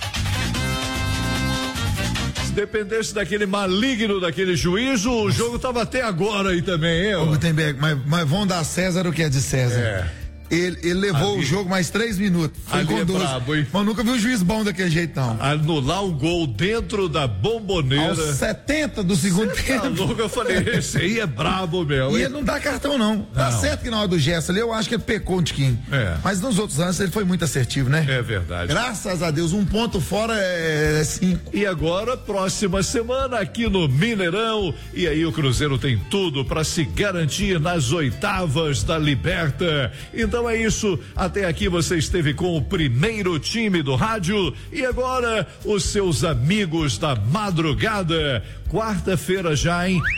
Se dependesse daquele maligno, daquele juízo, o jogo tava até agora aí também, hein? Gutenberg, mas vamos dar a César o que é de César. Ele levou o jogo mais 3 minutos. Foi com 12. Mas nunca vi um juiz bom daquele jeito, não. Anular um gol dentro da bomboneira. Aos 70 do segundo tempo. Tá louco, eu falei, esse aí é brabo, meu. E ele não dá cartão, não. Tá certo que na hora do gesto ali, eu acho que ele pecou um tiquinho. Mas nos outros anos ele foi muito assertivo, né? É verdade. Graças a Deus, 1 ponto fora é 5. E agora, próxima semana, aqui no Mineirão. E aí o Cruzeiro tem tudo para se garantir nas oitavas da Liberta. Então é isso, até aqui você esteve com o primeiro time do rádio e agora os seus amigos da madrugada, quarta-feira já, hein?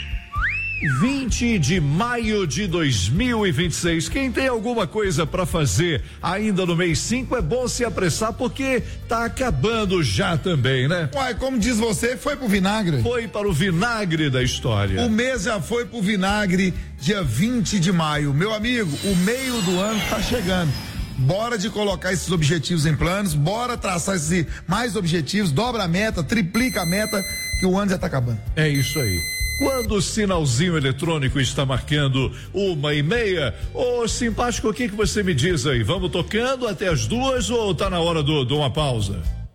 20 de maio de 2026. Quem tem alguma coisa para fazer ainda no mês 5 é bom se apressar porque tá acabando já também, né? Uai, como diz você, foi pro vinagre. Foi para o vinagre da história. O mês já foi pro vinagre, dia 20 de maio. Meu amigo, o meio do ano tá chegando. Bora de colocar esses objetivos em planos, bora traçar esses mais objetivos, dobra a meta, triplica a meta, que o ano já tá acabando. É isso aí. Quando o sinalzinho eletrônico está marcando 1:30, ô simpático, o que você me diz aí? Vamos tocando até as 2 ou tá na hora de uma pausa?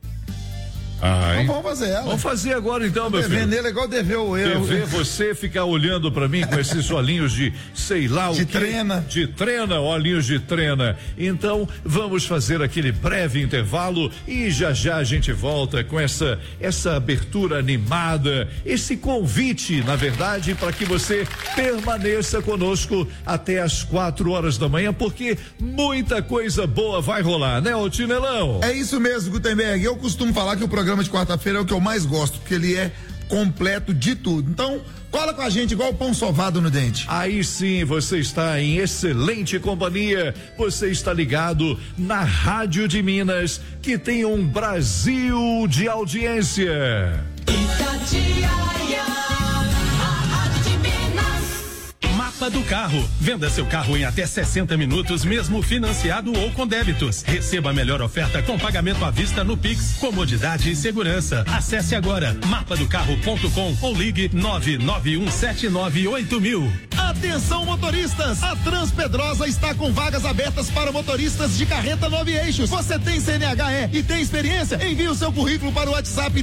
Então vamos fazer ela. Vamos fazer agora então, meu filho. Devendo é igual deveu eu. Dever você ficar olhando pra mim com esses olhinhos de sei lá o que. De trena, olhinhos de trena. Então vamos fazer aquele breve intervalo e já a gente volta com essa abertura animada, esse convite, na verdade, para que você permaneça conosco até as 4 horas da manhã, porque muita coisa boa vai rolar, né, ô Tinelão? É isso mesmo, Gutenberg. Eu costumo falar que o programa de quarta-feira é o que eu mais gosto, porque ele é completo de tudo. Então, cola com a gente igual pão sovado no dente. Aí sim, você está em excelente companhia. Você está ligado na Rádio de Minas, que tem um Brasil de audiência. Mapa do Carro. Venda seu carro em até 60 minutos, mesmo financiado ou com débitos. Receba a melhor oferta com pagamento à vista no Pix, comodidade e segurança. Acesse agora mapadocarro.com ou ligue 991798000. Atenção, motoristas! A Transpedrosa está com vagas abertas para motoristas de carreta 9 eixos. Você tem CNHE e tem experiência? Envie o seu currículo para o WhatsApp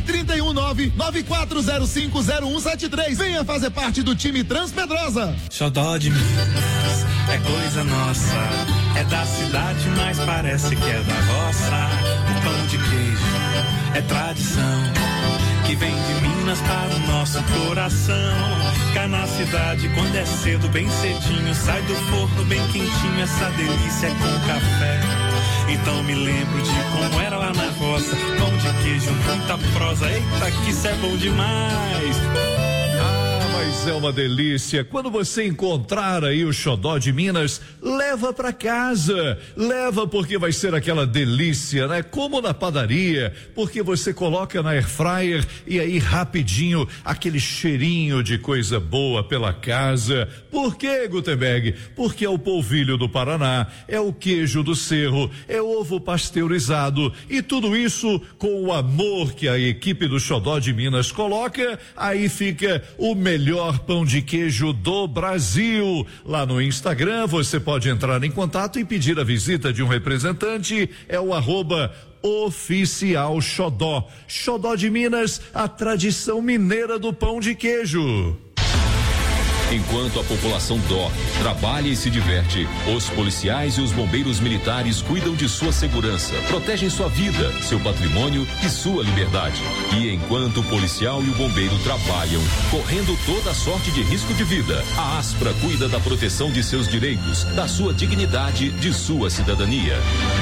319-94050173. Venha fazer parte do time Transpedrosa. Xodó de Minas é coisa nossa, é da cidade, mas parece que é da roça. O pão de queijo é tradição que vem de Minas para o nosso coração. Cá na cidade, quando é cedo, bem cedinho, sai do forno bem quentinho, essa delícia é com café. Então me lembro de como era lá na roça, pão de queijo, muita prosa, eita que isso é bom demais. Mas é uma delícia. Quando você encontrar aí o xodó de Minas, leva pra casa. Leva porque vai ser aquela delícia, né? Como na padaria, porque você coloca na airfryer e aí rapidinho aquele cheirinho de coisa boa pela casa. Por quê, Gutenberg? Porque é o polvilho do Paraná, é o queijo do Cerro, é ovo pasteurizado e tudo isso com o amor que a equipe do xodó de Minas coloca, aí fica o melhor pão de queijo do Brasil. Lá no Instagram você pode entrar em contato e pedir a visita de um representante, é o @oficial Xodó. Xodó de Minas, a tradição mineira do pão de queijo. Enquanto a população dorme, trabalha e se diverte, os policiais e os bombeiros militares cuidam de sua segurança, protegem sua vida, seu patrimônio e sua liberdade. E enquanto o policial e o bombeiro trabalham, correndo toda sorte de risco de vida, a Aspra cuida da proteção de seus direitos, da sua dignidade, de sua cidadania.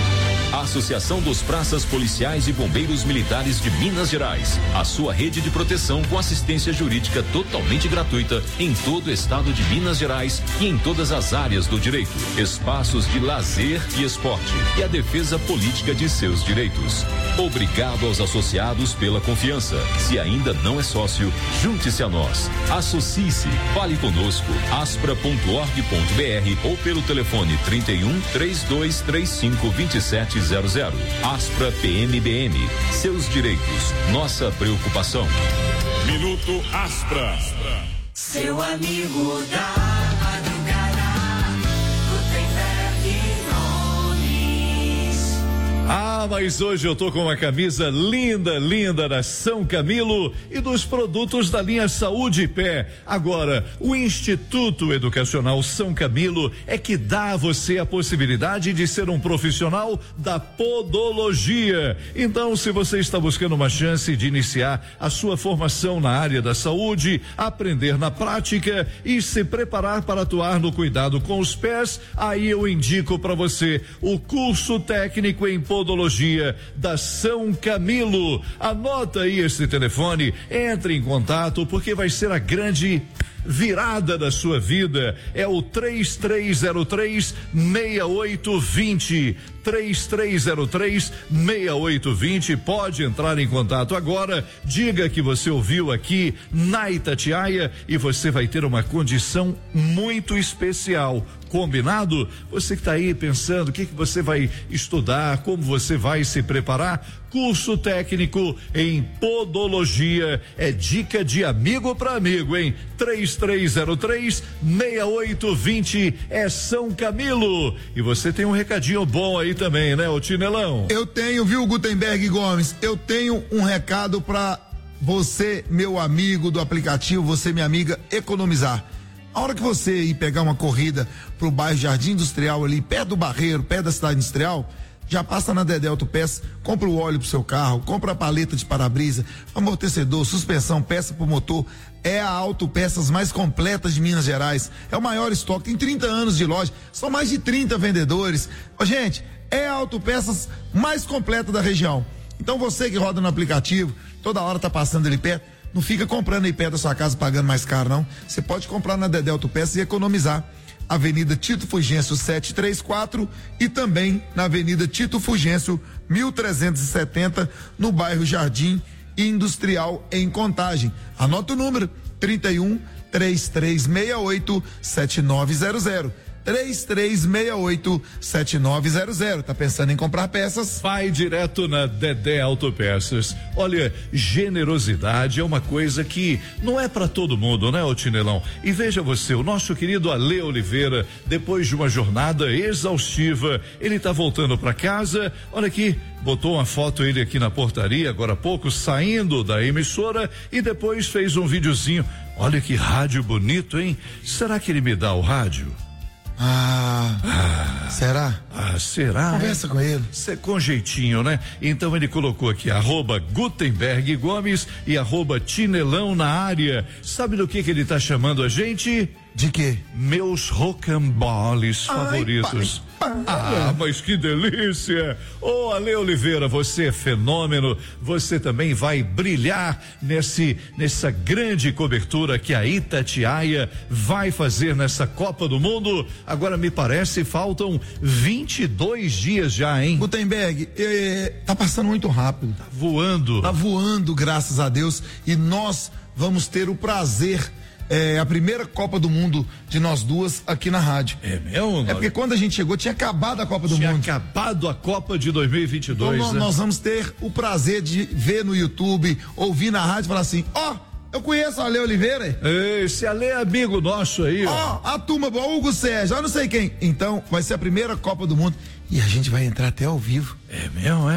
Associação dos Praças Policiais e Bombeiros Militares de Minas Gerais. A sua rede de proteção com assistência jurídica totalmente gratuita em todo o estado de Minas Gerais e em todas as áreas do direito. Espaços de lazer e esporte e a defesa política de seus direitos. Obrigado aos associados pela confiança. Se ainda não é sócio, junte-se a nós. Associe-se. Fale conosco. aspra.org.br ou pelo telefone 31 3235 2700. Aspra PMBM. Seus direitos. Nossa preocupação. Minuto Aspra. Seu amigo da madrugada, Gutenberg Nunes. Ah, mas hoje eu tô com uma camisa linda da São Camilo e dos produtos da linha Saúde e Pé. Agora, o Instituto Educacional São Camilo é que dá a você a possibilidade de ser um profissional da podologia. Então, se você está buscando uma chance de iniciar a sua formação na área da saúde, aprender na prática e se preparar para atuar no cuidado com os pés, aí eu indico para você o curso técnico em podologia da São Camilo. Anota aí esse telefone, entre em contato porque vai ser a grande virada da sua vida. É o 3303-6820. 3303-6820. Pode entrar em contato agora. Diga que você ouviu aqui na Itatiaia e você vai ter uma condição muito especial. Combinado? Você que está aí pensando o que você vai estudar, como você vai se preparar, curso técnico em podologia é dica de amigo para amigo, hein? 3303-6820 é São Camilo. E você tem um recadinho bom aí também, né, ô Tinelão? Eu tenho, viu, Gutenberg Gomes? Eu tenho um recado para você, meu amigo do aplicativo, você, minha amiga, economizar. A hora que você ir pegar uma corrida pro bairro Jardim Industrial ali, perto do Barreiro, perto da cidade industrial, já passa na Dedé Autopeças, compra o óleo pro seu carro, compra a paleta de para-brisa, amortecedor, suspensão, peça pro motor. É a Autopeças mais completa de Minas Gerais. É o maior estoque, tem 30 anos de loja, são mais de 30 vendedores. Ô, gente, é a Autopeças mais completa da região. Então você que roda no aplicativo, toda hora tá passando ali perto, não fica comprando aí perto da sua casa pagando mais caro, não. Você pode comprar na Dedé Autopeças e economizar. Avenida Tito Fugêncio 734 e também na Avenida Tito Fugêncio 1370, no bairro Jardim Industrial, em Contagem. Anota o número: 31 3368 7900. 3368-7900. Tá pensando em comprar peças? Vai direto na Dedé Autopeças. Olha, generosidade é uma coisa que não é para todo mundo, né, ô Tinelão? E veja você, o nosso querido Ale Oliveira, depois de uma jornada exaustiva, ele tá voltando para casa. Olha aqui, botou uma foto ele aqui na portaria agora há pouco, saindo da emissora, e depois fez um videozinho. Olha que rádio bonito, hein? Será que ele me dá o rádio? Será? Será? Conversa com ele. Com jeitinho, né? Então ele colocou aqui @Gutenberg Gomes e @Tinelão na área. Sabe do que ele tá chamando a gente? De quê? Meus rocamboles favoritos. Mas que delícia! Ô, Ale Oliveira, você é fenômeno. Você também vai brilhar nessa grande cobertura que a Itatiaia vai fazer nessa Copa do Mundo. Agora me parece faltam 22 dias já, hein? Gutenberg, tá passando muito rápido. Tá voando. Tá voando, graças a Deus. E nós vamos ter o prazer, a primeira Copa do Mundo de nós duas aqui na rádio. É mesmo? É porque quando a gente chegou tinha acabado a Copa do Mundo. Tinha acabado a Copa de 2022. Então nós vamos ter o prazer de ver no YouTube, ouvir na rádio e falar assim: eu conheço o Ale Oliveira. Esse Ale é amigo nosso aí. A turma boa, Hugo Sérgio, eu não sei quem. Então vai ser a primeira Copa do Mundo e a gente vai entrar até ao vivo. É mesmo, é?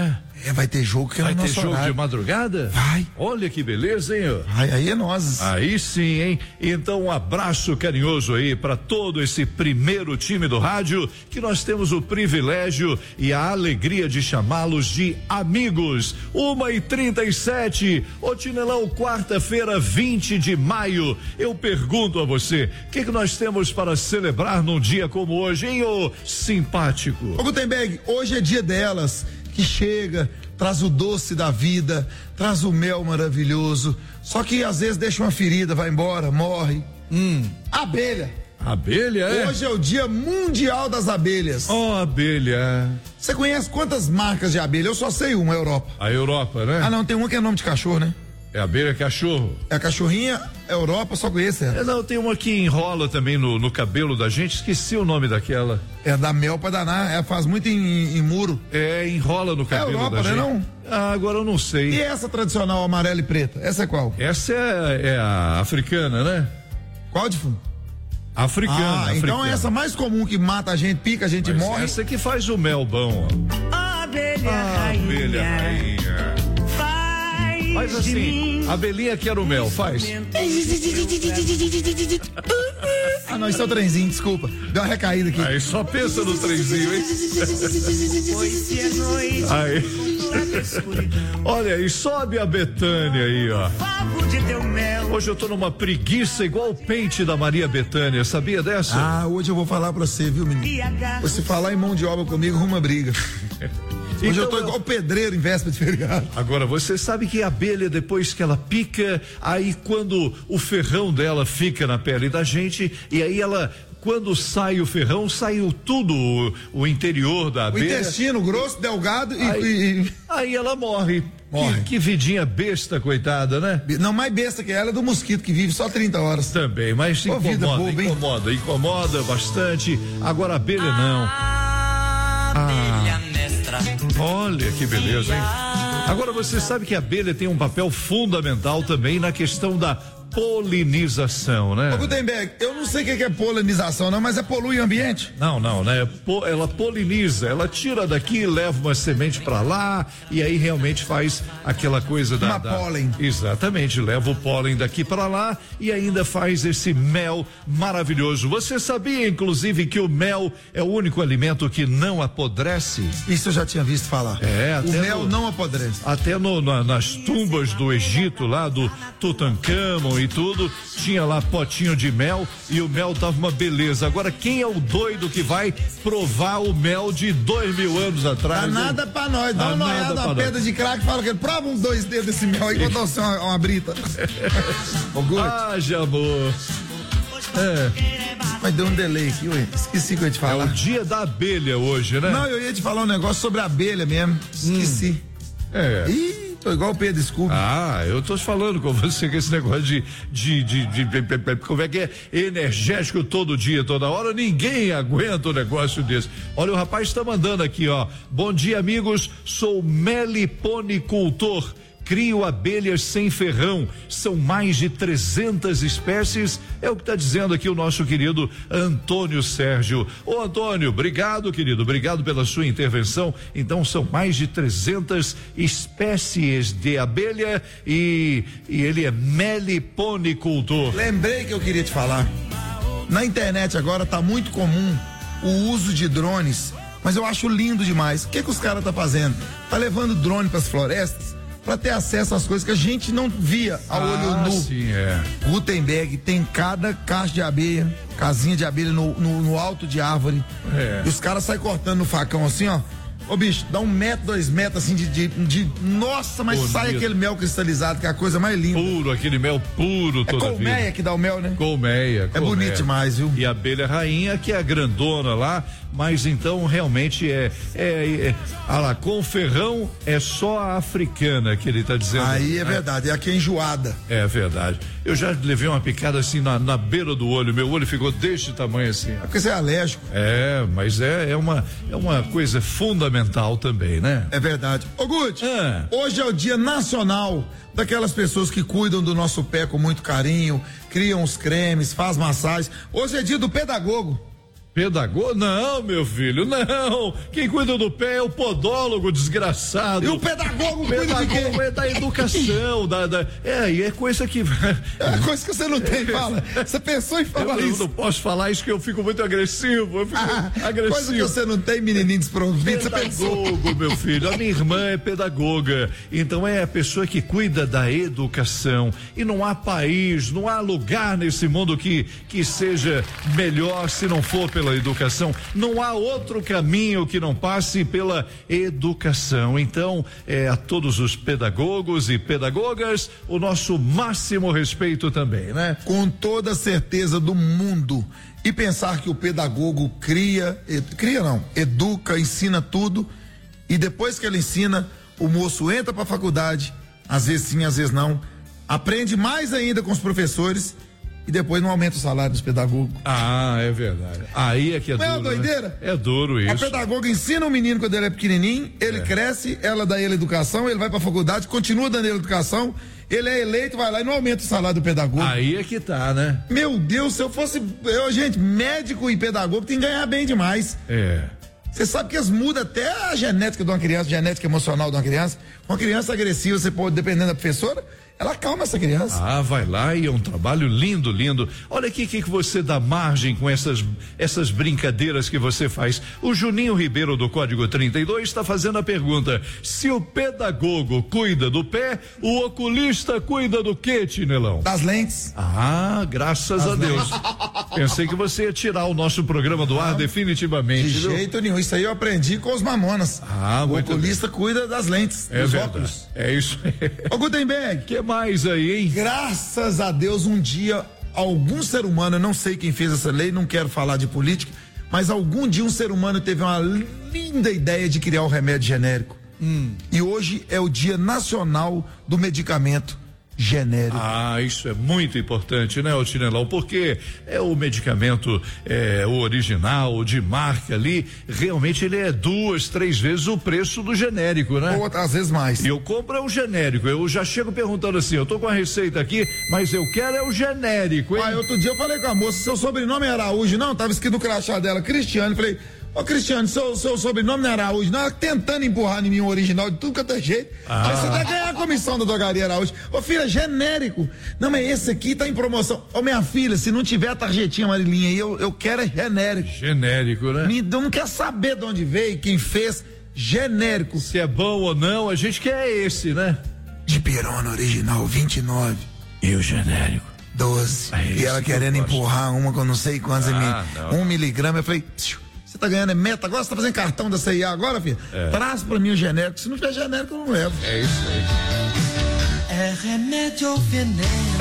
Vai ter jogo que é no nosso Vai ter jogo horário. de madrugada? Vai. Olha que beleza, hein? Aí é nós. Aí sim, hein? Então um abraço carinhoso aí para todo esse primeiro time do rádio, que nós temos o privilégio e a alegria de chamá-los de amigos. 1h37, ô Tinelão, quarta-feira, 20 de maio. Eu pergunto a você, o que nós temos para celebrar num dia como hoje, hein, ô simpático? Ô Gutenberg, hoje é dia delas, que chega, traz o doce da vida, traz o mel maravilhoso, só que às vezes deixa uma ferida, vai embora, morre. Abelha. Abelha, é? Hoje é o dia mundial das abelhas. Abelha. Você conhece quantas marcas de abelha? Eu só sei uma, Europa. A Europa, né? Ah, não, tem uma que é nome de cachorro, né? É abelha cachorro. É a cachorrinha, Europa, só conheço ela. Não, tem uma que enrola também no cabelo da gente, esqueci o nome daquela. É da mel pra danar, ela faz muito em muro. É, enrola no cabelo Europa, da gente. Não? Agora eu não sei. E essa tradicional amarela e preta, essa é qual? Essa é a africana, né? Qual de fundo? Africana. Então essa mais comum que mata a gente, pica a gente e morre. Essa que faz o mel bom, ó. Abelha rainha. Mas assim, a abelhinha quer o mel, faz. Ah, não, isso é o trenzinho, desculpa. Deu uma recaída aqui. Aí só pensa no trenzinho, hein? Aí. Olha aí, sobe a Bethânia aí, ó. Hoje eu tô numa preguiça igual o pente da Maria Bethânia, sabia dessa? Ah, hoje eu vou falar pra você, viu, menino? Você falar em mão de obra comigo, arruma briga. Hoje eu tô igual o pedreiro em véspera de feriado. Agora, você sabe que a abelha, depois que ela pica, aí quando o ferrão dela fica na pele da gente, e aí ela, quando sai o ferrão, saiu tudo o interior da abelha. O intestino grosso, delgado aí ela morre. Que vidinha besta, coitada, né? Não, mais besta que ela é do mosquito que vive só 30 horas. Também, mas incomoda bastante. Agora a abelha não. Olha que beleza, hein? Agora você sabe que a abelha tem um papel fundamental também na questão da polinização, né? Ô Gutenberg, eu não sei o que é polinização, não, mas é polui o ambiente? Não, né? Ela poliniza, ela tira daqui e leva uma semente pra lá e aí realmente faz aquela coisa da pólen. Exatamente, leva o pólen daqui pra lá e ainda faz esse mel maravilhoso. Você sabia, inclusive, que o mel é o único alimento que não apodrece? Isso eu já tinha visto falar. O mel não apodrece. Até nas tumbas do Egito, lá do Tutankhamon e tudo, tinha lá potinho de mel e o mel tava uma beleza. Agora, quem é o doido que vai provar o mel de 2000 anos atrás? Dá nada pra nós, dá uma olhada, uma pedra de crack e fala que prova uns 2 dedos desse mel aí quando você uma brita. Haja amor. Mas deu um delay aqui, ué. Esqueci que eu ia te falar. É o dia da abelha hoje, né? Não, eu ia te falar um negócio sobre a abelha mesmo. Esqueci. Ih, tô igual o Pedro Scooby. Eu tô te falando com você que esse negócio de como é que é? Energético todo dia, toda hora, ninguém aguenta um negócio desse. Olha, o rapaz tá mandando aqui, ó. Bom dia, amigos, sou meliponicultor. Crio abelhas sem ferrão, são mais de 300 espécies, é o que está dizendo aqui o nosso querido Antônio Sérgio. Ô Antônio, obrigado, querido, obrigado pela sua intervenção. Então são mais de 300 espécies de abelha e ele é meliponicultor. Lembrei que eu queria te falar. Na internet agora tá muito comum o uso de drones, mas eu acho lindo demais. O que os caras tá fazendo? Tá levando drone para as florestas para ter acesso às coisas que a gente não via a olho nu. Sim, Gutenberg tem cada caixa de abelha, casinha de abelha no alto de árvore. E os caras saem cortando no facão assim, ó. Ô bicho, dá 1 metro, 2 metros assim nossa, mas bonito. Sai aquele mel cristalizado, que é a coisa mais linda. Puro, aquele mel puro toda vida. Colmeia que dá o mel, né? Colmeia. É bonito demais, viu? E a abelha rainha, que é a grandona lá, mas então realmente com ferrão é só a africana que ele tá dizendo. Aí é verdade, é aqui é enjoada. É verdade. Eu já levei uma picada assim na beira do olho, meu olho ficou deste tamanho assim. É porque você é alérgico. Mas é uma coisa fundamental também, né? É verdade. Ô Guti, hoje é o dia nacional daquelas pessoas que cuidam do nosso pé com muito carinho, criam os cremes, faz massagens. Hoje é dia do pedagogo. Pedagogo? Não, meu filho, não. Quem cuida do pé é o podólogo, desgraçado. E o pedagogo cuida de quê? É da educação, é coisa que... É coisa que você não tem, fala. Você pensou em falar isso? Eu não posso falar isso que eu fico muito agressivo, agressivo. Coisa que você não tem, menininho desprovido. Pedagogo, meu filho, a minha irmã é pedagoga, então é a pessoa que cuida da educação, e não há país, não há lugar nesse mundo que seja melhor se não for pela educação. Não há outro caminho que não passe pela educação. Então, a todos os pedagogos e pedagogas, o nosso máximo respeito também, né? Com toda a certeza do mundo. E pensar que o pedagogo educa, ensina tudo, e depois que ele ensina, o moço entra para a faculdade, às vezes sim, às vezes não, aprende mais ainda com os professores, e depois não aumenta o salário dos pedagogos. Ah, é verdade. Aí é que é duro. Não é uma doideira? Né? É duro isso. A pedagoga ensina o menino quando ele é pequenininho, ele cresce, ela dá ele educação, ele vai pra faculdade, continua dando ele educação, ele é eleito, vai lá e não aumenta o salário do pedagogo. Aí é que tá, né? Meu Deus, se eu fosse, gente, médico e pedagogo tem que ganhar bem demais. Você sabe que eles mudam até a genética de uma criança, genética emocional de uma criança. Uma criança agressiva, você pode, dependendo da professora, ela acalma essa criança. Ah, vai lá e é um trabalho lindo, lindo. Olha aqui que você dá margem com essas brincadeiras que você faz. O Juninho Ribeiro do Código 32 está fazendo a pergunta: se o pedagogo cuida do pé, o oculista cuida do quê, Tinelão? Das lentes. Ah, graças a Deus. Pensei que você ia tirar o nosso programa do ar definitivamente. De jeito nenhum, isso aí eu aprendi com os Mamonas. O oculista cuida das lentes, dos óculos. É isso aí. Ô Gutenberg, que mais aí, hein? Graças a Deus, um dia algum ser humano, eu não sei quem fez essa lei, não quero falar de política, mas algum dia um ser humano teve uma linda ideia de criar um remédio genérico. E hoje é o Dia Nacional do Medicamento Genérico. Ah, isso é muito importante, né, Tinelão? Porque é o medicamento, o original, de marca ali, realmente ele é 2, 3 vezes o preço do genérico, né? Ou às vezes mais. E eu compro o genérico, eu já chego perguntando assim, eu tô com a receita aqui, mas eu quero o genérico, hein? Outro dia eu falei com a moça, seu sobrenome é Araújo, não? Tava escrito no crachá dela, Cristiano, falei, Cristiano, seu sobrenome não era Araújo, não, tentando empurrar em mim o original de tudo que eu jeito. Mas você vai ganhar a comissão da drogaria Araújo. Filha, genérico. Não, mas esse aqui tá em promoção. Minha filha, se não tiver a tarjetinha amarelinha aí, eu quero é genérico. Genérico, né? Não quer saber de onde veio, quem fez, genérico. Se é bom ou não, a gente quer esse, né? Dipirona original, 29. E o genérico? 12. E ela querendo empurrar uma com não sei quantos 1 miligrama, eu falei... Você tá ganhando meta agora? Você tá fazendo cartão da CIA agora, filho? Traz pra mim o genérico. Se não tiver genérico, eu não levo. É isso aí. É remédio ou veneno?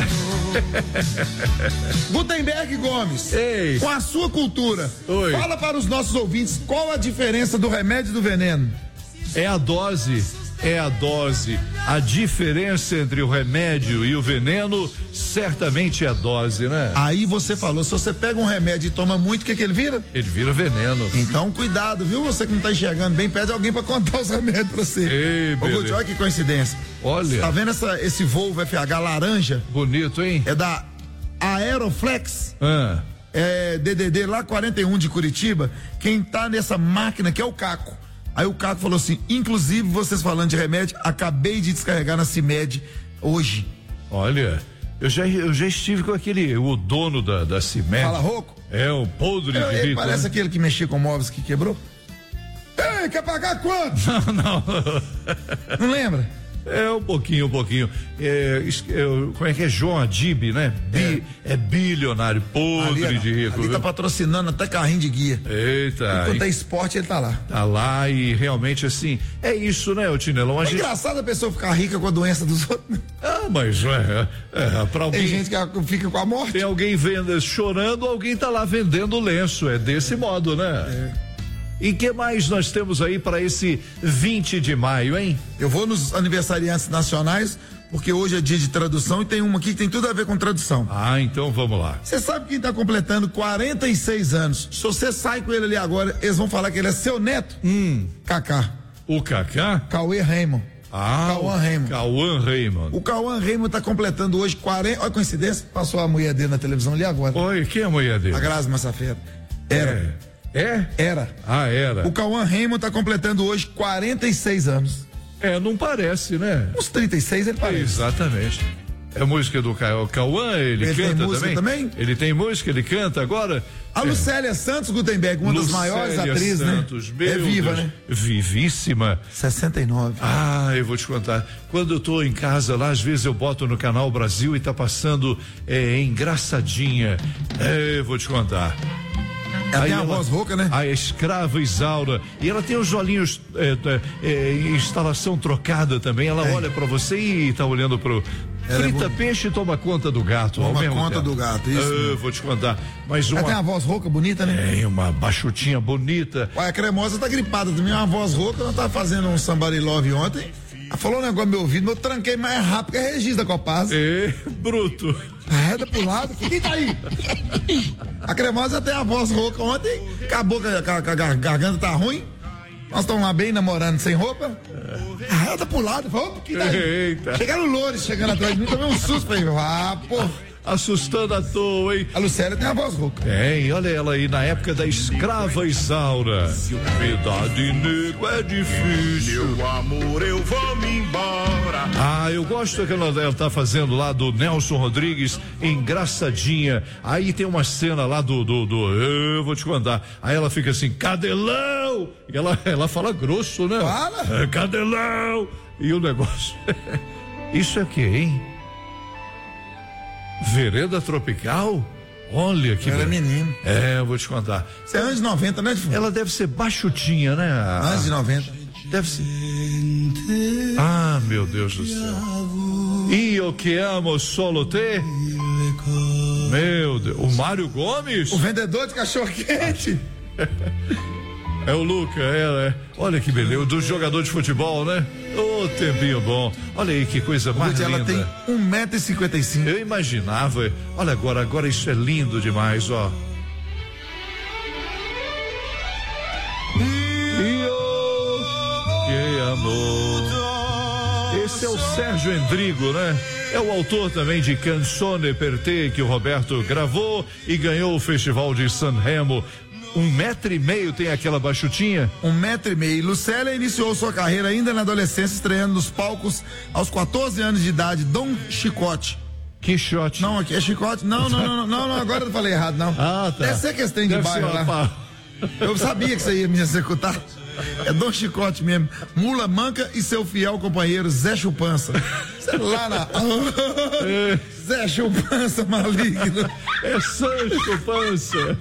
Gutenberg Gomes, com a sua cultura, fala para os nossos ouvintes qual a diferença do remédio e do veneno. É a dose. A diferença entre o remédio e o veneno certamente é a dose, né? Aí você falou, se você pega um remédio e toma muito, o que ele vira? Ele vira veneno. Então cuidado, viu? Você que não tá enxergando bem, pede alguém pra contar os remédios pra você. Olha que coincidência. Olha. Tá vendo esse Volvo FH laranja? Bonito, hein? É da Aeroflex. É DDD lá 41 de Curitiba. Quem tá nessa máquina que é o Caco. Aí o Caco falou assim, inclusive vocês falando de remédio, acabei de descarregar na CIMED hoje. Olha, eu já estive com o dono da CIMED. Fala rouco? É, o podre de rico. Ele parece aquele que mexia com móveis que quebrou. Ei, quer pagar quanto? Não. Não lembra? É, um pouquinho. Como é que é? João Adib, né? É bilionário, podre de rico. Ele tá patrocinando até carrinho de guia. Eita. Enquanto é esporte, ele tá lá. Tá lá e realmente assim, é isso, né, o Tinelão? Engraçado a pessoa ficar rica com a doença dos outros. Mas pra alguém. Tem gente que fica com a morte. Tem alguém chorando, alguém tá lá vendendo lenço, é desse modo, né? E que mais nós temos aí para esse 20 de maio, hein? Eu vou nos aniversariantes nacionais, porque hoje é dia de tradução e tem uma aqui que tem tudo a ver com tradução. Ah, então vamos lá. Você sabe quem tá completando 46 anos? Se você sai com ele ali agora, eles vão falar que ele é seu neto? Kaká. O Kaká? Cauê Raymond. Cauã Raymond. O Cauã Raymond tá completando hoje 40. Olha a coincidência, passou a mulher dele na televisão ali agora. Oi, quem é a mulher dele? A Grazi Massafera. Era. Era. Ah, era. O Cauã Raymond tá completando hoje 46 anos. Não parece, né? Uns 36 ele parece. Exatamente. É música do Cauã, ele canta tem música também? Ele tem música, ele canta agora. A Lucélia Santos Gutenberg, uma das maiores atrizes, Santos, né? É viva, Deus, né? Vivíssima. 69. Eu vou te contar. Quando eu tô em casa lá, às vezes eu boto no Canal Brasil e tá passando Engraçadinha. Eu vou te contar. Ela tem a voz rouca, né? A escrava Isaura. E ela tem os olhinhos instalação trocada também. Ela olha pra você e tá olhando pro. Frita peixe e toma conta do gato. Toma conta do gato, isso. Vou te contar. Mas ela tem uma voz rouca bonita, né? Tem uma baixotinha bonita. Ué, a Cremosa tá gripada também, uma voz rouca. Ela tava fazendo um Somebody Love ontem. Ela falou um negócio no meu ouvido, mas eu tranquei mais rápido que a Regis da Copaz. Bruto. Arreda pro lado. Quem tá aí? A Cremosa tem a voz rouca ontem. Acabou que a garganta tá ruim. Nós estamos lá bem namorando sem roupa. Arreda pro lado. Falou, quem tá aí? Eita. Chegaram o Loures chegando atrás de mim, tomei um susto. Falei, pô. Assustando à toa, hein? A Lucélia tem a voz rouca. Olha ela aí na época da escrava Isaura. Vida de nego é difícil. Meu amor, eu vou me embora. Eu gosto que ela tá fazendo lá do Nelson Rodrigues, Engraçadinha. Aí tem uma cena lá eu vou te contar. Aí ela fica assim, Cadelão! E ela fala grosso, né? Fala! Cadelão! E o negócio. Isso é o que, hein? Vereda Tropical? Olha que. Ela é menino. Eu vou te contar. Você é anos 90, né? Ela deve ser baixutinha, né? Anos de 90. Deve ser. Meu Deus do céu. E eu que amo solo te. Meu Deus. O Mário Gomes? O vendedor de cachorro-quente. É o Luca, olha que beleza, do jogador de futebol, né? Tempinho bom. Olha aí que coisa mais linda. Ela tem 1,55 m. Eu imaginava. Olha agora isso é lindo demais, ó. Que amor. Esse é o Sérgio Endrigo, né? É o autor também de Canzone per te, que o Roberto gravou e ganhou o Festival de Sanremo. 1,5 m tem aquela baixutinha? 1,5 m. Lucélia iniciou sua carreira ainda na adolescência, estreando nos palcos aos 14 anos de idade, Dom Chicote. Quixote. Não, aqui é Chicote. Não, agora eu falei errado, não. Tá. Deve ser que tem de bairro lá. Eu sabia que você ia me executar. É Dom Chicote mesmo. Mula Manca e seu fiel companheiro Zé Chupança. Lá na. Zé Chupança maligno. É Sancho Pança.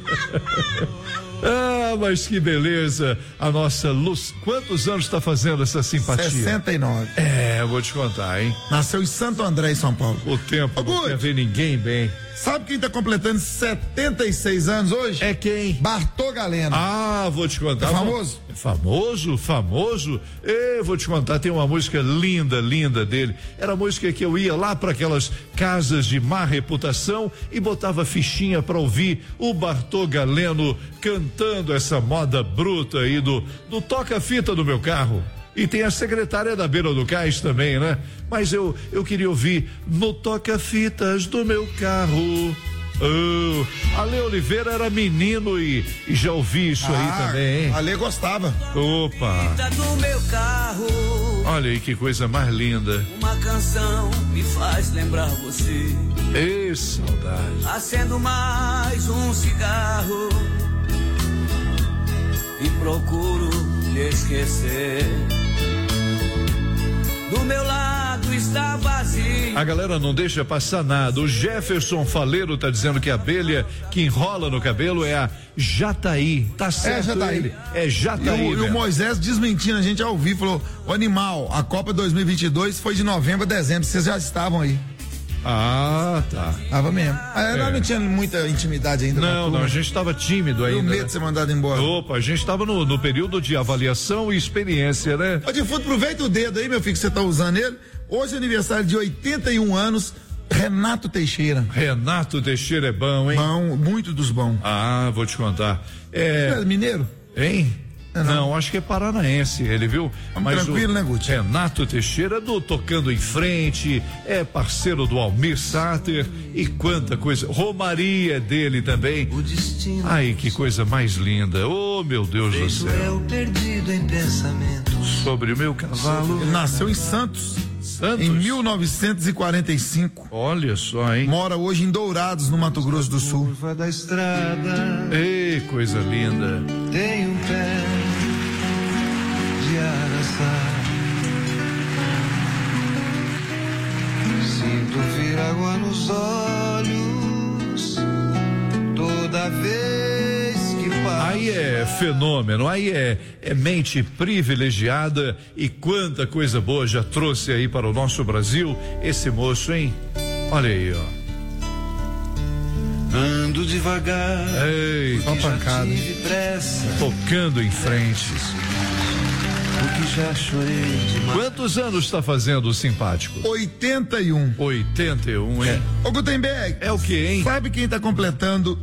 Mas que beleza. A nossa Luz. Quantos anos está fazendo essa simpatia? 69. Eu vou te contar, hein? Nasceu em Santo André, em São Paulo. O tempo não quer ver ninguém bem. Sabe quem tá completando 76 anos hoje? É quem? Bartô Galeno. Vou te contar. É famoso? Famoso. Vou te contar, tem uma música linda dele. Era a música que eu ia lá para aquelas casas de má reputação e botava fichinha para ouvir o Bartô Galeno cantando essa moda bruta aí do toca-fita do meu carro. E tem a secretária da beira do cais também, né? Mas eu queria ouvir no toca-fitas do meu carro. A Lê Oliveira era menino e já ouvi isso aí também, hein? A Lê gostava. Opa! Do meu carro. Olha aí que coisa mais linda. Uma canção me faz lembrar você. Ei, saudade. Acendo mais um cigarro e procuro me esquecer. Do meu lado está vazio. A galera não deixa passar nada. O Jefferson Faleiro tá dizendo que a abelha que enrola no cabelo é a Jataí. Tá certo, Jataí. É Jataí. E o Moisés desmentindo a gente ao vivo, falou: o animal, a Copa 2022 foi de novembro a dezembro, vocês já estavam aí. Tá. Tava mesmo. Nós não tinha muita intimidade ainda. Não, a gente estava tímido ainda. E o medo de ser mandado embora. A gente estava no período de avaliação e experiência, né? Ô, Difundo, aproveita o dedo aí, meu filho, que você tá usando ele. Hoje é aniversário de 81 anos, Renato Teixeira. Renato Teixeira é bom, hein? Bom, muito dos bons. Vou te contar. Você é mineiro? Hein? Não, acho que é paranaense ele, viu? Mas tranquilo, né, Guti? Renato Teixeira do Tocando em Frente, é parceiro do Almir Sater e quanta coisa. Romaria dele também. Ai, que coisa mais linda. Oh, meu Deus do céu. Perdido em pensamentos. Sobre o meu cavalo. Ele nasceu em Santos. Em 1945. Olha só, hein? Mora hoje em Dourados, no Mato Grosso do Sul. Da estrada. Ei, coisa linda. Tem um pé de araçá. Sinto vir água nos olhos toda vez que passo. Aí é fenômeno, aí é mente privilegiada e quanta coisa boa já trouxe aí para o nosso Brasil esse moço, hein? Olha aí, ó. Ando devagar. Ei, só pancada. Tocando em frente. Porque já chorei demais. Quantos anos está fazendo o simpático? 81. 81, hein? Ô, Gutenberg. É o que, hein? Sabe quem tá completando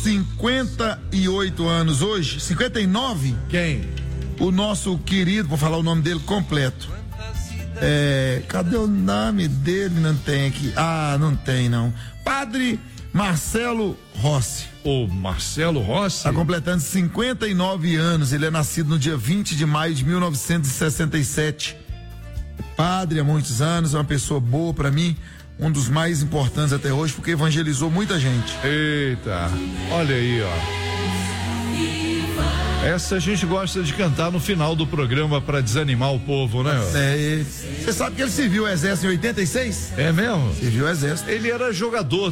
58 anos hoje? 59? Quem? O nosso querido, vou falar o nome dele completo. Cadê o nome dele? Não tem aqui. Ah, não tem não. Padre Marcelo Rossi. O Marcelo Rossi? Está completando 59 anos. Ele é nascido no dia 20 de maio de 1967. Padre há muitos anos, é uma pessoa boa para mim, um dos mais importantes até hoje, porque evangelizou muita gente. Eita, olha aí, ó. Essa a gente gosta de cantar no final do programa para desanimar o povo, né? Você sabe que ele serviu o exército em 86? É mesmo? Serviu o exército. Ele era jogador